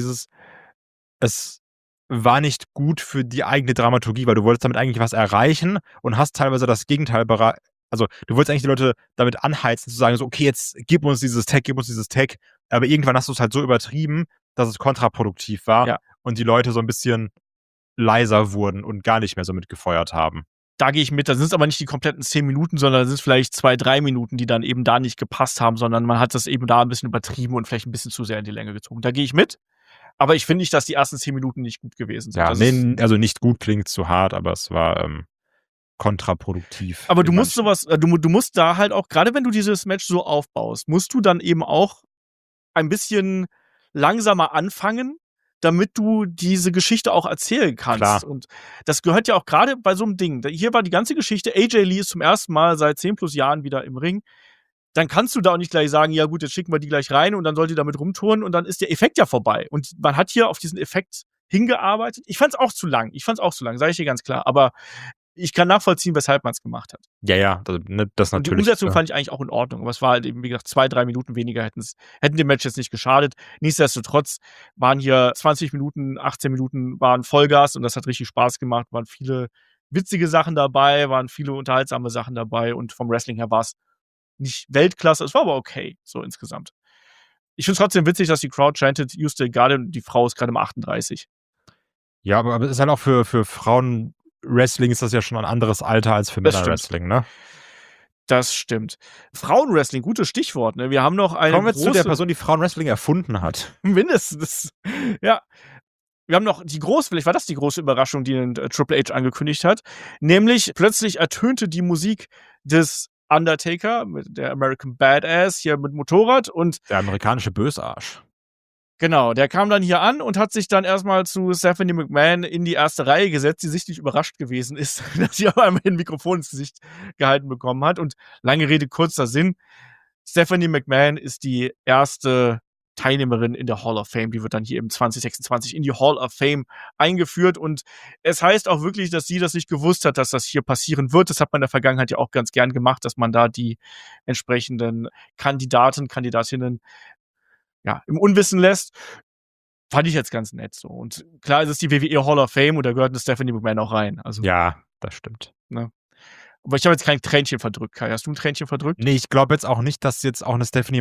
es war nicht gut für die eigene Dramaturgie, weil du wolltest damit eigentlich was erreichen und hast teilweise das Gegenteil also du wolltest eigentlich die Leute damit anheizen, zu sagen so, okay, jetzt gib uns dieses Tag, aber irgendwann hast du es halt so übertrieben, dass es kontraproduktiv war Ja. und die Leute so ein bisschen leiser wurden und gar nicht mehr so mitgefeuert haben. Da gehe ich mit. Da sind es aber nicht die kompletten 10 Minuten, sondern es sind vielleicht 2, 3 Minuten, die dann eben da nicht gepasst haben, sondern man hat das eben da ein bisschen übertrieben und vielleicht ein bisschen zu sehr in die Länge gezogen. Da gehe ich mit. Aber ich finde nicht, dass die ersten 10 Minuten nicht gut gewesen sind. Ja, Das ist, also nicht gut klingt zu hart, aber es war kontraproduktiv. aber du in musst manchen- sowas, du musst da halt auch, gerade wenn du dieses Match so aufbaust, musst du dann eben auch ein bisschen langsamer anfangen, damit du diese Geschichte auch erzählen kannst. Klar. Und das gehört ja auch gerade bei so einem Ding. Hier war die ganze Geschichte, AJ Lee ist zum ersten Mal seit 10 plus Jahren wieder im Ring. Dann kannst du da auch nicht gleich sagen, ja gut, jetzt schicken wir die gleich rein und dann soll die damit rumtouren und dann ist der Effekt ja vorbei. Und man hat hier auf diesen Effekt hingearbeitet. Ich fand's auch zu lang, sage ich dir ganz klar. Aber ich kann nachvollziehen, weshalb man es gemacht hat. Ja, das Und die natürlich. Umsetzung fand ich eigentlich auch in Ordnung. Aber es war halt eben, wie gesagt, 2, 3 Minuten weniger hätten dem Match jetzt nicht geschadet. Nichtsdestotrotz waren hier 20 Minuten, 18 Minuten waren Vollgas und das hat richtig Spaß gemacht. Waren viele witzige Sachen dabei, waren viele unterhaltsame Sachen dabei und vom Wrestling her war es nicht Weltklasse. Es war aber okay, so insgesamt. Ich finde es trotzdem witzig, dass die Crowd chantet, You Still Got It, und die Frau ist gerade mal 38. Ja, aber es ist halt auch für Frauen-Wrestling ist das ja schon ein anderes Alter als für Das stimmt. Männer-Wrestling, ne? Das stimmt. Frauenwrestling, gutes Stichwort. Ne? Wir haben noch eine Kommen wir zu der große, Person, die Frauen-Wrestling erfunden hat. mindestens. Ja. Wir haben noch vielleicht war das die große Überraschung, die Triple H angekündigt hat. Nämlich plötzlich ertönte die Musik des Undertaker mit der American Badass hier mit Motorrad und Der amerikanische Bösarsch. genau, der kam dann hier an und hat sich dann erstmal zu Stephanie McMahon in die erste Reihe gesetzt, die sichtlich überrascht gewesen ist, dass sie auf einmal ein Mikrofon ins Gesicht gehalten bekommen hat. Und lange Rede, kurzer Sinn. Stephanie McMahon ist die erste Teilnehmerin in der Hall of Fame. Die wird dann hier im 2026 in die Hall of Fame eingeführt. Und es heißt auch wirklich, dass sie das nicht gewusst hat, dass das hier passieren wird. Das hat man in der Vergangenheit ja auch ganz gern gemacht, dass man da die entsprechenden Kandidatinnen ja, im Unwissen lässt. Fand ich jetzt ganz nett so. Und klar ist es die WWE Hall of Fame und da gehört eine Stephanie McMahon auch rein. Also, Ja, das stimmt. aber ich habe jetzt kein Tränchen verdrückt, Kai. Hast du ein Tränchen verdrückt? Nee, ich glaube jetzt auch nicht, dass jetzt auch eine Stephanie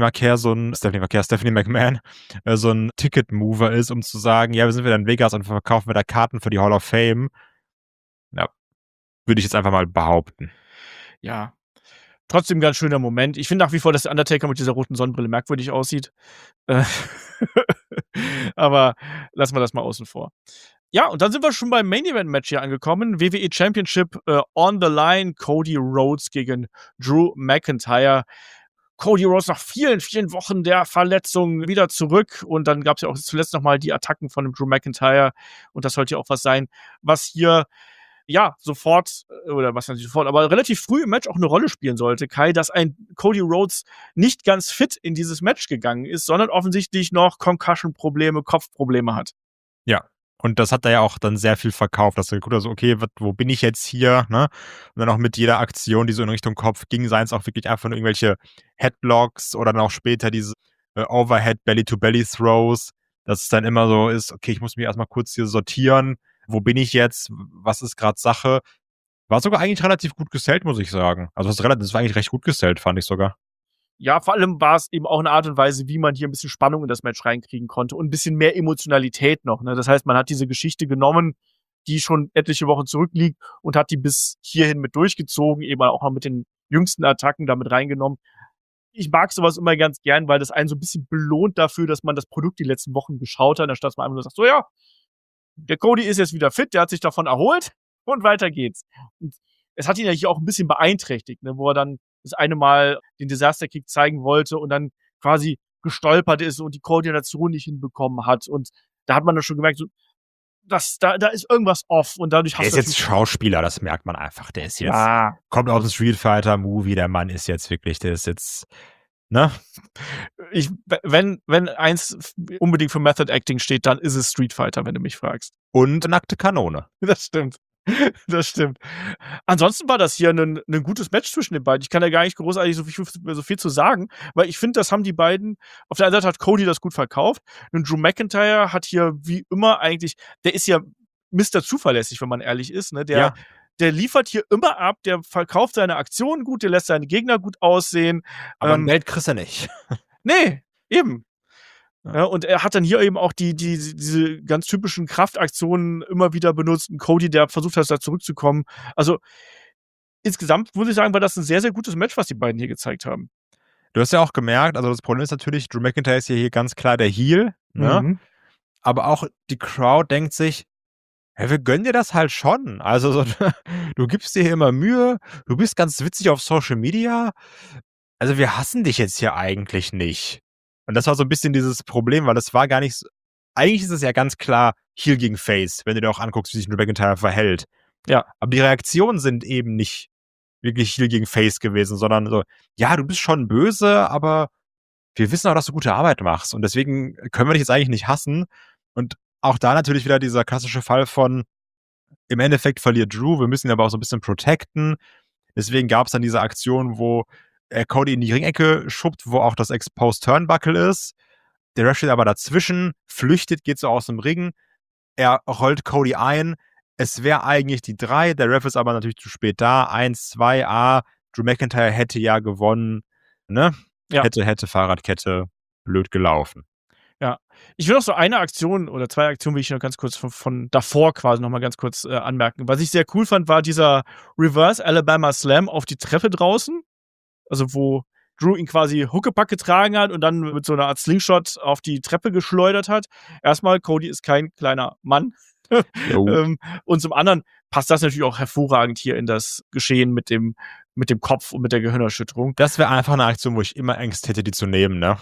McMahon so ein Ticket-Mover ist, um zu sagen, ja, wir sind wieder in Vegas und verkaufen wieder Karten für die Hall of Fame. Ja, würde ich jetzt einfach mal behaupten. Ja. Trotzdem ein ganz schöner Moment. Ich finde nach wie vor, dass der Undertaker mit dieser roten Sonnenbrille merkwürdig aussieht. Aber lassen wir das mal außen vor. Ja, und dann sind wir schon beim Main-Event-Match hier angekommen. WWE Championship on the line. Cody Rhodes gegen Drew McIntyre. Cody Rhodes nach vielen, vielen Wochen der Verletzung wieder zurück. Und dann gab es ja auch zuletzt nochmal die Attacken von dem Drew McIntyre. Und das sollte ja auch was sein, was hier sofort, oder was nicht sofort, aber relativ früh im Match auch eine Rolle spielen sollte, Kai, dass ein Cody Rhodes nicht ganz fit in dieses Match gegangen ist, sondern offensichtlich noch Concussion-Probleme, Kopfprobleme hat. Ja. Und das hat er ja auch dann sehr viel verkauft, dass er geguckt hat, so, okay, wo bin ich jetzt hier, ne? Und dann auch mit jeder Aktion, die so in Richtung Kopf ging, seien es auch wirklich einfach nur irgendwelche Headblocks oder dann auch später diese Overhead Belly-to-Belly-Throws, dass es dann immer so ist, okay, ich muss mich erstmal kurz hier sortieren, wo bin ich jetzt, was ist gerade Sache? War sogar eigentlich relativ gut gesellt, muss ich sagen. Also das war eigentlich recht gut gesellt, fand ich sogar. Ja, vor allem war es eben auch eine Art und Weise, wie man hier ein bisschen Spannung in das Match reinkriegen konnte und ein bisschen mehr Emotionalität noch. Ne? Das heißt, man hat diese Geschichte genommen, die schon etliche Wochen zurückliegt und hat die bis hierhin mit durchgezogen, eben auch mal mit den jüngsten Attacken damit reingenommen. Ich mag sowas immer ganz gern, weil das einen so ein bisschen belohnt dafür, dass man das Produkt die letzten Wochen geschaut hat, anstatt dass man einfach nur sagt, so ja, der Cody ist jetzt wieder fit, der hat sich davon erholt und weiter geht's. Und es hat ihn ja hier auch ein bisschen beeinträchtigt, ne, wo er dann das eine Mal den Disaster Kick zeigen wollte und dann quasi gestolpert ist und die Koordination nicht hinbekommen hat. Und da hat man dann schon gemerkt, so, da ist irgendwas off und dadurch Der ist jetzt Schauspieler, das merkt man einfach. Der ist jetzt, kommt aus dem Street Fighter Movie, der Mann ist jetzt wirklich, der ist jetzt, ne? Wenn eins unbedingt für Method Acting steht, dann ist es Street Fighter, wenn du mich fragst. Und nackte Kanone. Das stimmt. Das stimmt. Ansonsten war das hier ein gutes Match zwischen den beiden. Ich kann da gar nicht großartig so viel zu sagen, weil ich finde, das haben die beiden, auf der einen Seite hat Cody das gut verkauft und Drew McIntyre hat hier wie immer eigentlich, der ist ja Mr. Zuverlässig, wenn man ehrlich ist, ne? Der liefert hier immer ab, der verkauft seine Aktionen gut, der lässt seine Gegner gut aussehen. Aber Geld kriegst du nicht. Nee, eben. Ja, und er hat dann hier eben auch diese ganz typischen Kraftaktionen immer wieder benutzt. Und Cody, der versucht hat, da zurückzukommen. Also insgesamt muss ich sagen, war das ein sehr, sehr gutes Match, was die beiden hier gezeigt haben. Du hast ja auch gemerkt, also das Problem ist natürlich, Drew McIntyre ist hier ganz klar der Heel, ne? Mhm. Aber auch die Crowd denkt sich, hey, wir gönnen dir das halt schon. Also so, du gibst dir hier immer Mühe, du bist ganz witzig auf Social Media. Also wir hassen dich jetzt hier eigentlich nicht. Und das war so ein bisschen dieses Problem, weil das war gar nicht so, eigentlich ist es ja ganz klar Heel gegen Face, wenn du dir auch anguckst, wie sich Drew McIntyre verhält. Ja. Aber die Reaktionen sind eben nicht wirklich Heel gegen Face gewesen, sondern so, ja, du bist schon böse, aber wir wissen auch, dass du gute Arbeit machst. Und deswegen können wir dich jetzt eigentlich nicht hassen. Und auch da natürlich wieder dieser klassische Fall von, im Endeffekt verliert Drew, wir müssen ihn aber auch so ein bisschen protecten. Deswegen gab es dann diese Aktion, wo er Cody in die Ringecke schubbt, wo auch das Exposed Turnbuckle ist. Der Ref steht aber dazwischen, flüchtet, geht so aus dem Ring. Er rollt Cody ein. Es wäre eigentlich die 3. Der Ref ist aber natürlich zu spät da. 1, 2, Drew McIntyre hätte ja gewonnen. Ne? Ja. Hätte Fahrradkette, blöd gelaufen. Ja. Ich will noch so eine Aktion oder 2 Aktionen will ich noch ganz kurz von davor quasi noch mal ganz kurz anmerken. Was ich sehr cool fand, war dieser Reverse Alabama Slam auf die Treppe draußen. Also wo Drew ihn quasi Huckepack getragen hat und dann mit so einer Art Slingshot auf die Treppe geschleudert hat. Erstmal, Cody ist kein kleiner Mann. Und zum anderen passt das natürlich auch hervorragend hier in das Geschehen mit dem Kopf und mit der Gehirnerschütterung. Das wäre einfach eine Aktion, wo ich immer Angst hätte, die zu nehmen, ne?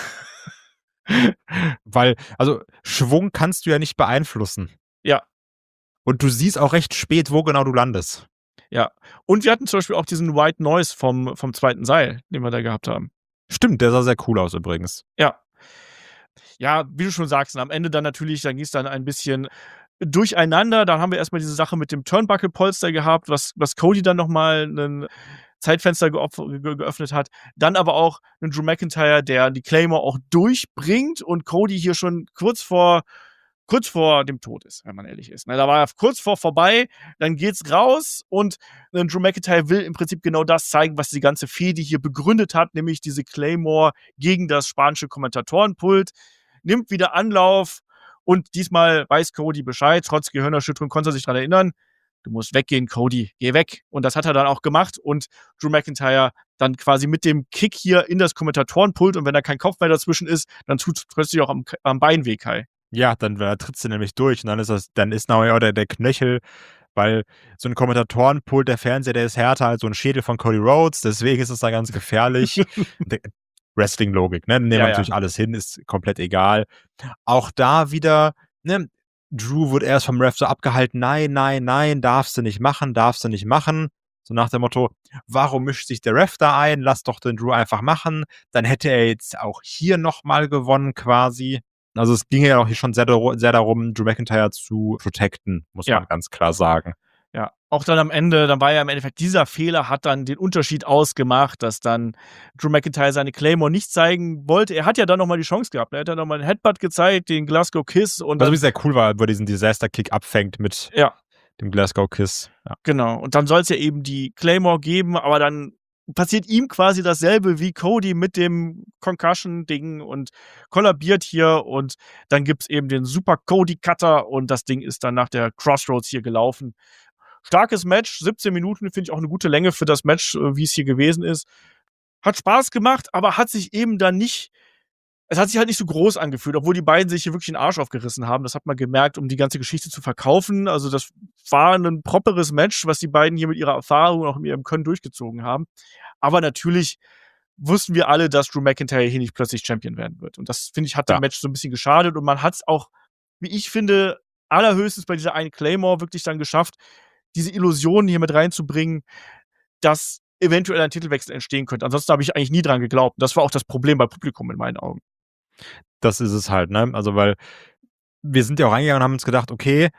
Weil, also Schwung kannst du ja nicht beeinflussen. Ja. Und du siehst auch recht spät, wo genau du landest. Ja. Und wir hatten zum Beispiel auch diesen White Noise vom zweiten Seil, den wir da gehabt haben. Stimmt, der sah sehr cool aus übrigens. Ja. Ja, wie du schon sagst, und am Ende dann natürlich, dann ging es dann ein bisschen durcheinander. Dann haben wir erstmal diese Sache mit dem Turnbuckle-Polster gehabt, was Cody dann nochmal ein Zeitfenster geöffnet hat. Dann aber auch einen Drew McIntyre, der die Claymore auch durchbringt und Cody hier schon kurz vor dem Tod ist, wenn man ehrlich ist. Da war er kurz vorbei, dann geht's raus und Drew McIntyre will im Prinzip genau das zeigen, was die ganze Fehde hier begründet hat, nämlich diese Claymore gegen das spanische Kommentatorenpult, nimmt wieder Anlauf und diesmal weiß Cody Bescheid, trotz Gehirnerschütterung konnte er sich daran erinnern, du musst weggehen, Cody, geh weg. Und das hat er dann auch gemacht und Drew McIntyre dann quasi mit dem Kick hier in das Kommentatorenpult und wenn da kein Kopf mehr dazwischen ist, dann tut es plötzlich auch am Bein weh, Kai. Ja, dann trittst du nämlich durch und dann ist nachher auch der Knöchel, weil so ein Kommentatorenpult, der Fernseher, der ist härter als so ein Schädel von Cody Rhodes, deswegen ist es da ganz gefährlich. Wrestling-Logik, ne? Nehmen wir Ja, ja. natürlich alles hin, ist komplett egal. Auch da wieder, ne? Drew wird erst vom Ref so abgehalten, nein, darfst du nicht machen. So nach dem Motto, warum mischt sich der Ref da ein? Lass doch den Drew einfach machen. Dann hätte er jetzt auch hier nochmal gewonnen quasi. Also es ging ja auch hier schon sehr darum, Drew McIntyre zu protecten, muss Ja. man ganz klar sagen. Ja, auch dann am Ende, dann war ja im Endeffekt dieser Fehler hat dann den Unterschied ausgemacht, dass dann Drew McIntyre seine Claymore nicht zeigen wollte. Er hat ja dann nochmal die Chance gehabt. Er hat ja nochmal einen Headbutt gezeigt, den Glasgow Kiss und Was dann, übrigens sehr cool war, wo er diesen Disaster-Kick abfängt mit ja, dem Glasgow Kiss. Ja. genau. Und dann soll es ja eben die Claymore geben, aber dann passiert ihm quasi dasselbe wie Cody mit dem Concussion-Ding und kollabiert hier und dann gibt's eben den Super Cody-Cutter und das Ding ist dann nach der Crossroads hier gelaufen. Starkes Match, 17 Minuten, finde ich auch eine gute Länge für das Match, wie es hier gewesen ist. Hat Spaß gemacht, aber hat sich eben dann nicht es hat sich halt nicht so groß angefühlt, obwohl die beiden sich hier wirklich den Arsch aufgerissen haben. Das hat man gemerkt, um die ganze Geschichte zu verkaufen. Also, das war ein properes Match, was die beiden hier mit ihrer Erfahrung und auch mit ihrem Können durchgezogen haben. Aber natürlich wussten wir alle, dass Drew McIntyre hier nicht plötzlich Champion werden wird. Und das, finde ich, hat dem Match so ein bisschen geschadet. Und man hat es auch, wie ich finde, allerhöchstens bei dieser einen Claymore wirklich dann geschafft, diese Illusionen hier mit reinzubringen, dass eventuell ein Titelwechsel entstehen könnte. Ansonsten habe ich eigentlich nie dran geglaubt. Das war auch das Problem beim Publikum in meinen Augen. Das ist es halt, ne? Also, weil wir sind ja auch reingegangen und haben uns gedacht, okay,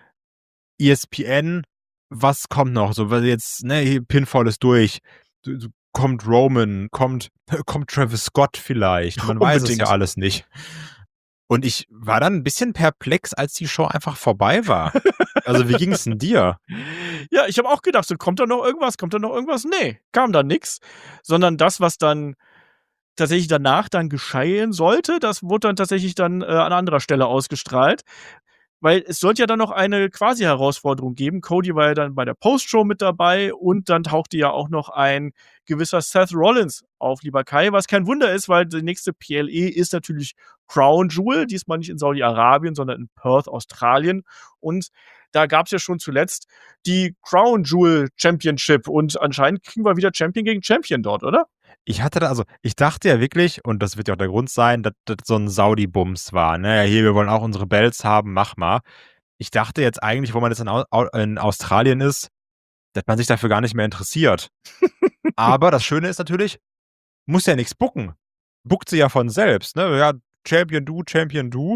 ESPN, was kommt noch? So, weil jetzt, ne, hier Pinfall ist durch. Kommt Roman, kommt Travis Scott vielleicht. Man weiß es ja alles nicht. Und ich war dann ein bisschen perplex, als die Show einfach vorbei war. Also, wie ging es denn dir? Ja, ich habe auch gedacht, so, kommt da noch irgendwas? Nee, kam da nix. Sondern das, was dann tatsächlich danach dann geschehen sollte, das wurde dann tatsächlich dann an anderer Stelle ausgestrahlt. Weil es sollte ja dann noch eine Quasi-Herausforderung geben. Cody war ja dann bei der Postshow mit dabei und dann tauchte ja auch noch ein gewisser Seth Rollins auf, lieber Kai, was kein Wunder ist, weil die nächste PLE ist natürlich Crown Jewel, diesmal nicht in Saudi-Arabien, sondern in Perth, Australien. Und da gab es ja schon zuletzt die Crown Jewel Championship und anscheinend kriegen wir wieder Champion gegen Champion dort, oder? Ich dachte ja wirklich, und das wird ja auch der Grund sein, dass das so ein Saudi-Bums war. Ne? Ja, hier, wir wollen auch unsere Belts haben, mach mal. Ich dachte jetzt eigentlich, wo man jetzt in Australien ist, dass man sich dafür gar nicht mehr interessiert. Aber das Schöne ist natürlich, muss ja nichts booken. Bookt sie ja von selbst. Ne? Ja, Champion du.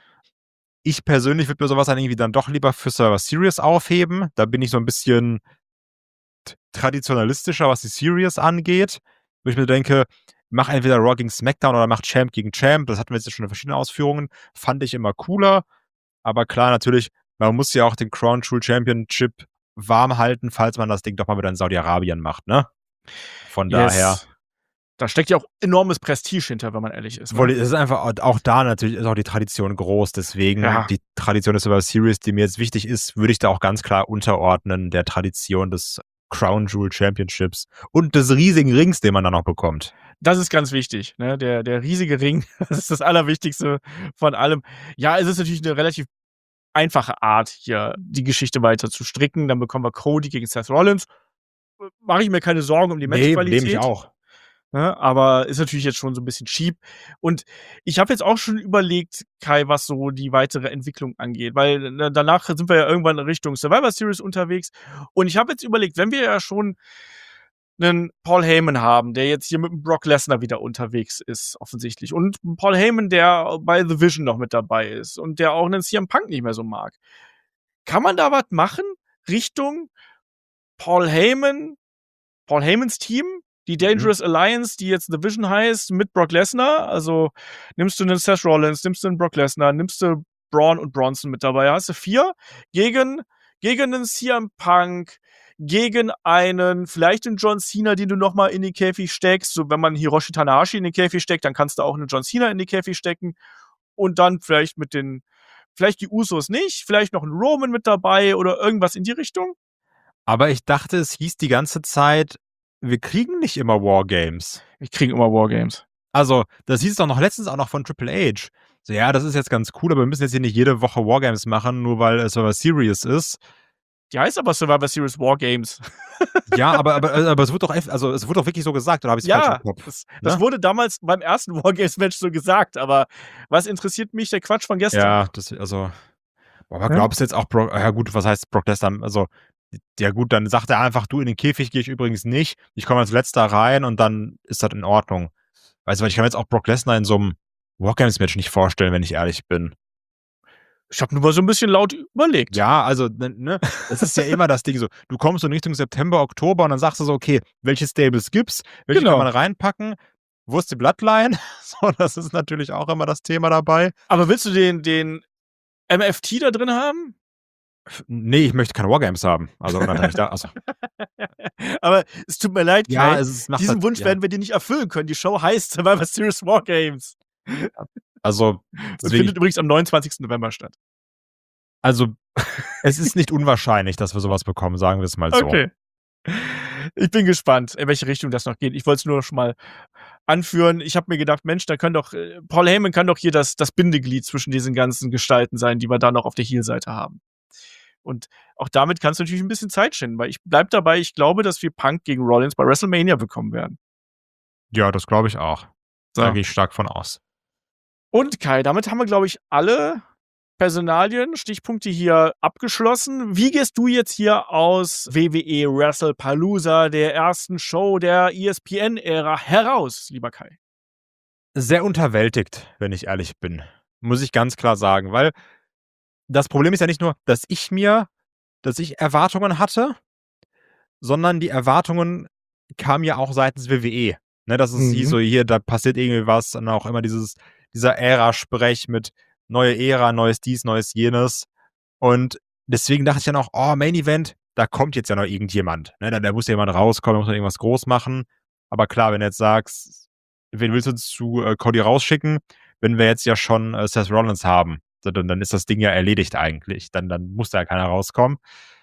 Ich persönlich würde mir sowas dann irgendwie dann doch lieber für Survivor Series aufheben. Da bin ich so ein bisschen traditionalistischer, was die Series angeht. Wo ich mir denke, mach entweder Raw gegen SmackDown oder mach Champ gegen Champ. Das hatten wir jetzt schon in verschiedenen Ausführungen. Fand ich immer cooler. Aber klar, natürlich, man muss ja auch den Crown Jewel Championship warm halten, falls man das Ding doch mal wieder in Saudi-Arabien macht, ne? Von daher. Da steckt ja auch enormes Prestige hinter, wenn man ehrlich ist. Ne? Es ist einfach, auch da natürlich ist auch die Tradition groß. Deswegen, die Tradition des Survivor Series, die mir jetzt wichtig ist, würde ich da auch ganz klar unterordnen, der Tradition des Crown Jewel Championships und des riesigen Rings, den man dann noch bekommt. Das ist ganz wichtig, ne? Der riesige Ring, das ist das Allerwichtigste von allem. Ja, es ist natürlich eine relativ einfache Art, hier die Geschichte weiter zu stricken. Dann bekommen wir Cody gegen Seth Rollins. Mache ich mir keine Sorgen um die Matchqualität. Nehme ich auch. Ne? Aber ist natürlich jetzt schon so ein bisschen cheap. Und ich habe jetzt auch schon überlegt, Kai, was so die weitere Entwicklung angeht. Weil danach sind wir ja irgendwann in Richtung Survivor Series unterwegs. Und ich habe jetzt überlegt, wenn wir ja schon einen Paul Heyman haben, der jetzt hier mit dem Brock Lesnar wieder unterwegs ist, offensichtlich. Und Paul Heyman, der bei The Vision noch mit dabei ist und der auch einen CM Punk nicht mehr so mag. Kann man da was machen Richtung Paul Heyman, Paul Heymans Team, die Dangerous Alliance, die jetzt The Vision heißt, mit Brock Lesnar? Also nimmst du einen Seth Rollins, nimmst du einen Brock Lesnar, nimmst du Braun und Bronson mit dabei. Hast du 4 gegen einen CM Punk, gegen einen, vielleicht einen John Cena, den du nochmal in den Käfig steckst. So, wenn man Hiroshi Tanahashi in den Käfig steckt, dann kannst du auch einen John Cena in den Käfig stecken. Und dann vielleicht vielleicht die Usos nicht, vielleicht noch einen Roman mit dabei oder irgendwas in die Richtung. Aber ich dachte, es hieß die ganze Zeit, wir kriegen nicht immer Wargames. Wir kriegen immer Wargames. Also, das hieß doch noch letztens auch noch von Triple H. So, ja, das ist jetzt ganz cool, aber wir müssen jetzt hier nicht jede Woche Wargames machen, nur weil es Survivor Series ist. Die heißt aber Survivor Series Wargames. Ja, aber es wird doch es wird doch wirklich so gesagt, oder habe ich's falsch Ja, im Kopf? das Ne? wurde damals beim ersten Wargames-Match so gesagt, aber was interessiert mich der Quatsch von gestern? Ja, aber glaubst du jetzt auch ja gut, was heißt Brock Lesnar? Also, ja gut, dann sagt er einfach: „Du, in den Käfig gehe ich übrigens nicht. Ich komme als Letzter rein“, und dann ist das in Ordnung. Weißt du, weil ich kann mir jetzt auch Brock Lesnar in so 'nem Wargames-Match nicht vorstellen, wenn ich ehrlich bin. Ich habe nur mal so ein bisschen laut überlegt. Ja, also, ne? Das ist ja immer das Ding so. Du kommst so in Richtung September, Oktober und dann sagst du so: „Okay, welche Stables gibt's? Welche kann Genau. man reinpacken? Wo ist die Bloodline?“ So, das ist natürlich auch immer das Thema dabei. Aber willst du den MFT da drin haben? Ne, ich möchte keine Wargames haben. Also, unabhängig Aber es tut mir leid, ja, Kai. es macht Diesen halt, Wunsch ja. werden wir dir nicht erfüllen können. Die Show heißt Survivor Series Wargames. Also, Das deswegen, findet übrigens am 29. November statt. also, es ist nicht unwahrscheinlich, dass wir sowas bekommen, sagen wir es mal so. Okay. Ich bin gespannt, in welche Richtung das noch geht. Ich wollte es nur schon mal anführen. Ich habe mir gedacht, Mensch, da kann doch Paul Heyman kann doch hier das Bindeglied zwischen diesen ganzen Gestalten sein, die wir da noch auf der Heel-Seite haben. Und auch damit kannst du natürlich ein bisschen Zeit schinden, weil ich bleibe dabei, ich glaube, dass wir Punk gegen Rollins bei WrestleMania bekommen werden. Ja, das glaube ich auch. So. Da gehe ich stark von aus. Und Kai, damit haben wir, glaube ich, alle Personalien, Stichpunkte hier abgeschlossen. Wie gehst du jetzt hier aus WWE WrestlePalooza, der ersten Show der ESPN-Ära, heraus, lieber Kai? Sehr unterwältigt, wenn ich ehrlich bin. Muss ich ganz klar sagen, weil das Problem ist ja nicht nur, dass ich Erwartungen hatte, sondern die Erwartungen kamen ja auch seitens WWE. Ne, dass es hieß so, hier, da passiert irgendwie was, und auch immer dieser Ära-Sprech mit neue Ära, neues dies, neues jenes. Und deswegen dachte ich dann auch, oh, Main Event, da kommt jetzt ja noch irgendjemand. Ne, da muss ja jemand rauskommen, da muss man irgendwas groß machen. Aber klar, wenn du jetzt sagst, wen willst du zu Cody rausschicken, wenn wir jetzt ja schon Seth Rollins haben, dann ist das Ding ja erledigt eigentlich. Dann muss da ja keiner rauskommen.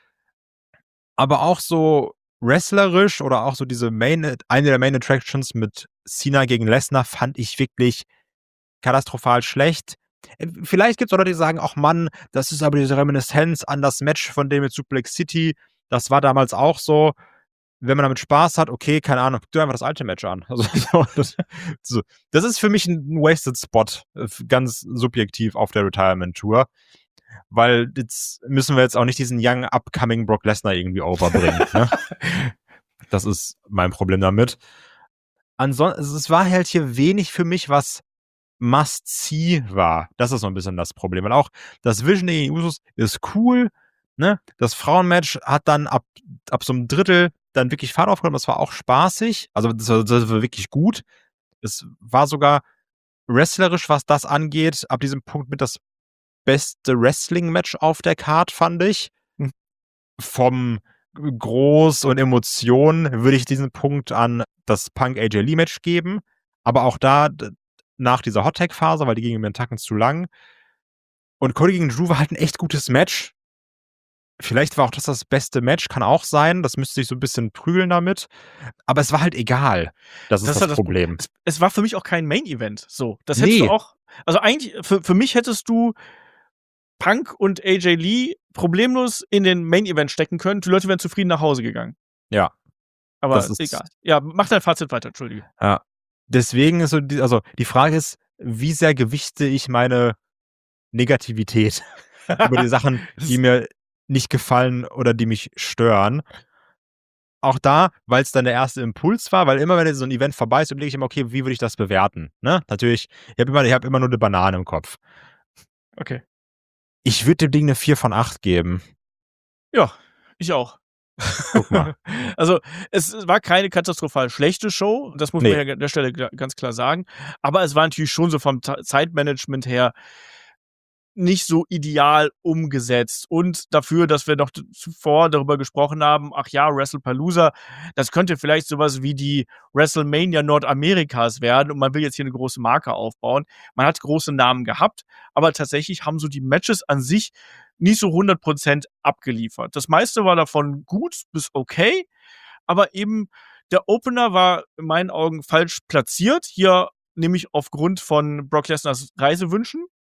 Aber auch so wrestlerisch oder auch so eine der Main Attractions mit Cena gegen Lesnar fand ich wirklich katastrophal schlecht. Vielleicht gibt's auch Leute, die sagen: „Ach Mann, das ist aber diese Reminiszenz an das Match von dem mit Suplex City. Das war damals auch so.“ Wenn man damit Spaß hat, okay, keine Ahnung, guck dir einfach das alte Match an. Also, das ist für mich ein Wasted Spot, ganz subjektiv auf der Retirement Tour. Weil jetzt müssen wir jetzt auch nicht diesen young upcoming Brock Lesnar irgendwie overbringen. Ne? Das ist mein Problem damit. Ansonsten, es war halt hier wenig für mich, was Must-See war. Das ist so ein bisschen das Problem. Weil auch das Vision gegen die Usos ist cool. Ne? Das Frauenmatch hat dann ab so einem Drittel dann wirklich Fahrt aufgenommen. Das war auch spaßig. Also das war wirklich gut. Es war sogar wrestlerisch, was das angeht, ab diesem Punkt mit das beste Wrestling-Match auf der Card, fand ich. Hm. Vom Groß und Emotionen würde ich diesen Punkt an das Punk-AJ Lee-Match geben. Aber auch da, nach dieser Hot-Tag-Phase, weil die gingen mir einen Tacken zu lang. Und Cody gegen Drew war halt ein echt gutes Match. Vielleicht war auch das beste Match, kann auch sein. Das müsste sich so ein bisschen prügeln damit. Aber es war halt egal. Das ist das Problem. Es war für mich auch kein Main-Event. So, das Nee. hättest du auch. Also eigentlich, für mich hättest du Punk und AJ Lee problemlos in den Main-Event stecken können. Die Leute wären zufrieden nach Hause gegangen. Ja. Aber egal. Ja, mach dein Fazit weiter, Entschuldige. Ja. Deswegen ist so, die Frage ist, wie sehr gewichte ich meine Negativität über die Sachen, die mir nicht gefallen oder die mich stören. Auch da, weil es dann der erste Impuls war, weil immer, wenn so ein Event vorbei ist, überlege ich immer, okay, wie würde ich das bewerten? Ne? Natürlich, ich habe immer nur eine Banane im Kopf. Okay. Ich würde dem Ding eine 4 von 8 geben. Ja, ich auch. Guck mal. Also, es war keine katastrophal schlechte Show, das muss man ja an der Stelle ganz klar sagen. Aber es war natürlich schon so vom Zeitmanagement her nicht so ideal umgesetzt. Und dafür, dass wir noch zuvor darüber gesprochen haben, ach ja, WrestlePalooza, das könnte vielleicht sowas wie die WrestleMania Nordamerikas werden und man will jetzt hier eine große Marke aufbauen. Man hat große Namen gehabt, aber tatsächlich haben so die Matches an sich nicht so 100% abgeliefert. Das meiste war davon gut bis okay, aber eben der Opener war in meinen Augen falsch platziert. Hier nämlich aufgrund von Brock Lesnars Reisewünschen.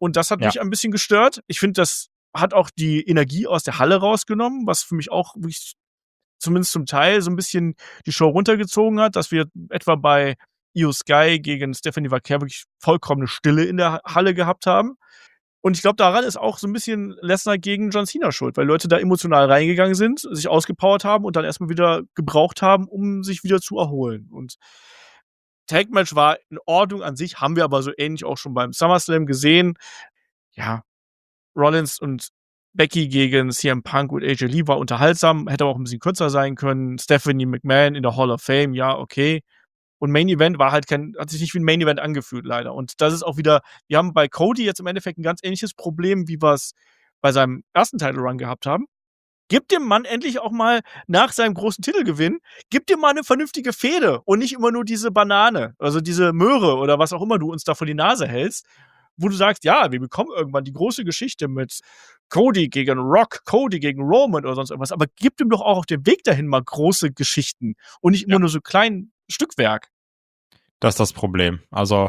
Und das hat mich ein bisschen gestört. Ich finde, das hat auch die Energie aus der Halle rausgenommen, was für mich auch wirklich zumindest zum Teil so ein bisschen die Show runtergezogen hat, dass wir etwa bei Io Sky gegen Stephanie Vaquer wirklich vollkommene Stille in der Halle gehabt haben. Und ich glaube, daran ist auch so ein bisschen Lesnar gegen John Cena schuld, weil Leute da emotional reingegangen sind, sich ausgepowert haben und dann erstmal wieder gebraucht haben, um sich wieder zu erholen. Und Tag-Match war in Ordnung an sich, haben wir aber so ähnlich auch schon beim SummerSlam gesehen. Ja, Rollins und Becky gegen CM Punk und AJ Lee war unterhaltsam, hätte aber auch ein bisschen kürzer sein können. Stephanie McMahon in der Hall of Fame, ja, okay. Und Main Event war halt hat sich nicht wie ein Main Event angefühlt, leider. Und das ist auch wieder, wir haben bei Cody jetzt im Endeffekt ein ganz ähnliches Problem, wie wir es bei seinem ersten Title Run gehabt haben. Gib dem Mann endlich auch mal nach seinem großen Titelgewinn, gib dem mal eine vernünftige Fehde und nicht immer nur diese Banane, also diese Möhre oder was auch immer du uns da vor die Nase hältst, wo du sagst, ja, wir bekommen irgendwann die große Geschichte mit Cody gegen Rock, Cody gegen Roman oder sonst irgendwas, aber gib dem doch auch auf dem Weg dahin mal große Geschichten und nicht immer nur so klein Stückwerk. Das ist das Problem. Also,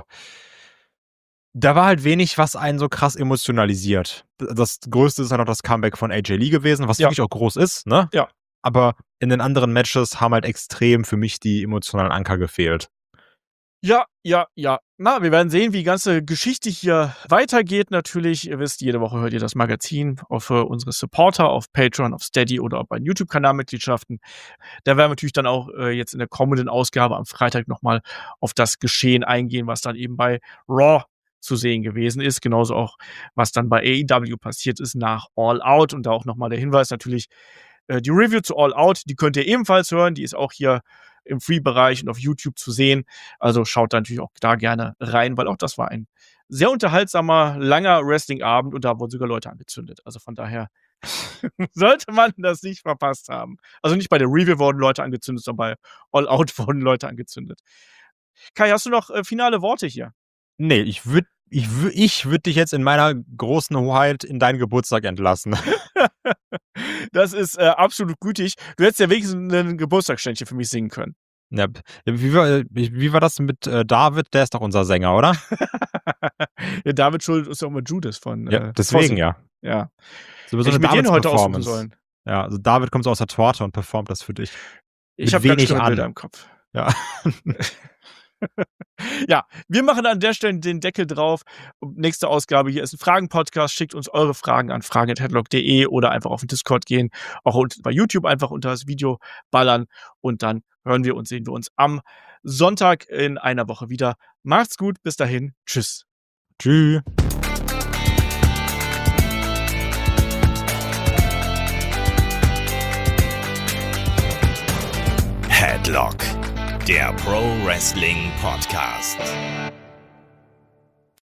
da war halt wenig, was einen so krass emotionalisiert. Das Größte ist halt noch das Comeback von AJ Lee gewesen, was wirklich auch groß ist, ne? Ja. Aber in den anderen Matches haben halt extrem für mich die emotionalen Anker gefehlt. Ja. Na, wir werden sehen, wie die ganze Geschichte hier weitergeht. Natürlich, ihr wisst, jede Woche hört ihr das Magazin für unsere Supporter auf Patreon, auf Steady oder auch bei YouTube-Kanalmitgliedschaften. Da werden wir natürlich dann auch jetzt in der kommenden Ausgabe am Freitag nochmal auf das Geschehen eingehen, was dann eben bei Raw zu sehen gewesen ist. Genauso auch, was dann bei AEW passiert ist nach All Out. Und da auch nochmal der Hinweis natürlich, die Review zu All Out, die könnt ihr ebenfalls hören. Die ist auch hier im Free-Bereich und auf YouTube zu sehen. Also schaut da natürlich auch da gerne rein, weil auch das war ein sehr unterhaltsamer, langer Wrestling-Abend und da wurden sogar Leute angezündet. Also von daher sollte man das nicht verpasst haben. Also nicht bei der Review wurden Leute angezündet, sondern bei All Out wurden Leute angezündet. Kai, hast du noch finale Worte hier? Nee, ich würd dich jetzt in meiner großen Hoheit in deinen Geburtstag entlassen. Das ist absolut gütig. Du hättest ja wenigstens ein Geburtstagsständchen für mich singen können. Ja, wie war das mit David? Der ist doch unser Sänger, oder? Ja, David Schuld ist ja auch mal Judas von deswegen Fossil. Ja. So Ich mit denen heute aussuchen sollen. Ja, also David kommt so aus der Torte und performt das für dich. Ich habe wenig Bilder im Kopf. Ja. Ja, wir machen an der Stelle den Deckel drauf. Nächste Ausgabe hier ist ein Fragen-Podcast. Schickt uns eure Fragen an fragen@headlock.de oder einfach auf den Discord gehen. Auch bei YouTube einfach unter das Video ballern. Und dann hören wir und sehen wir uns am Sonntag in einer Woche wieder. Macht's gut, bis dahin. Tschüss. Tschüss. Headlock, der Pro Wrestling Podcast.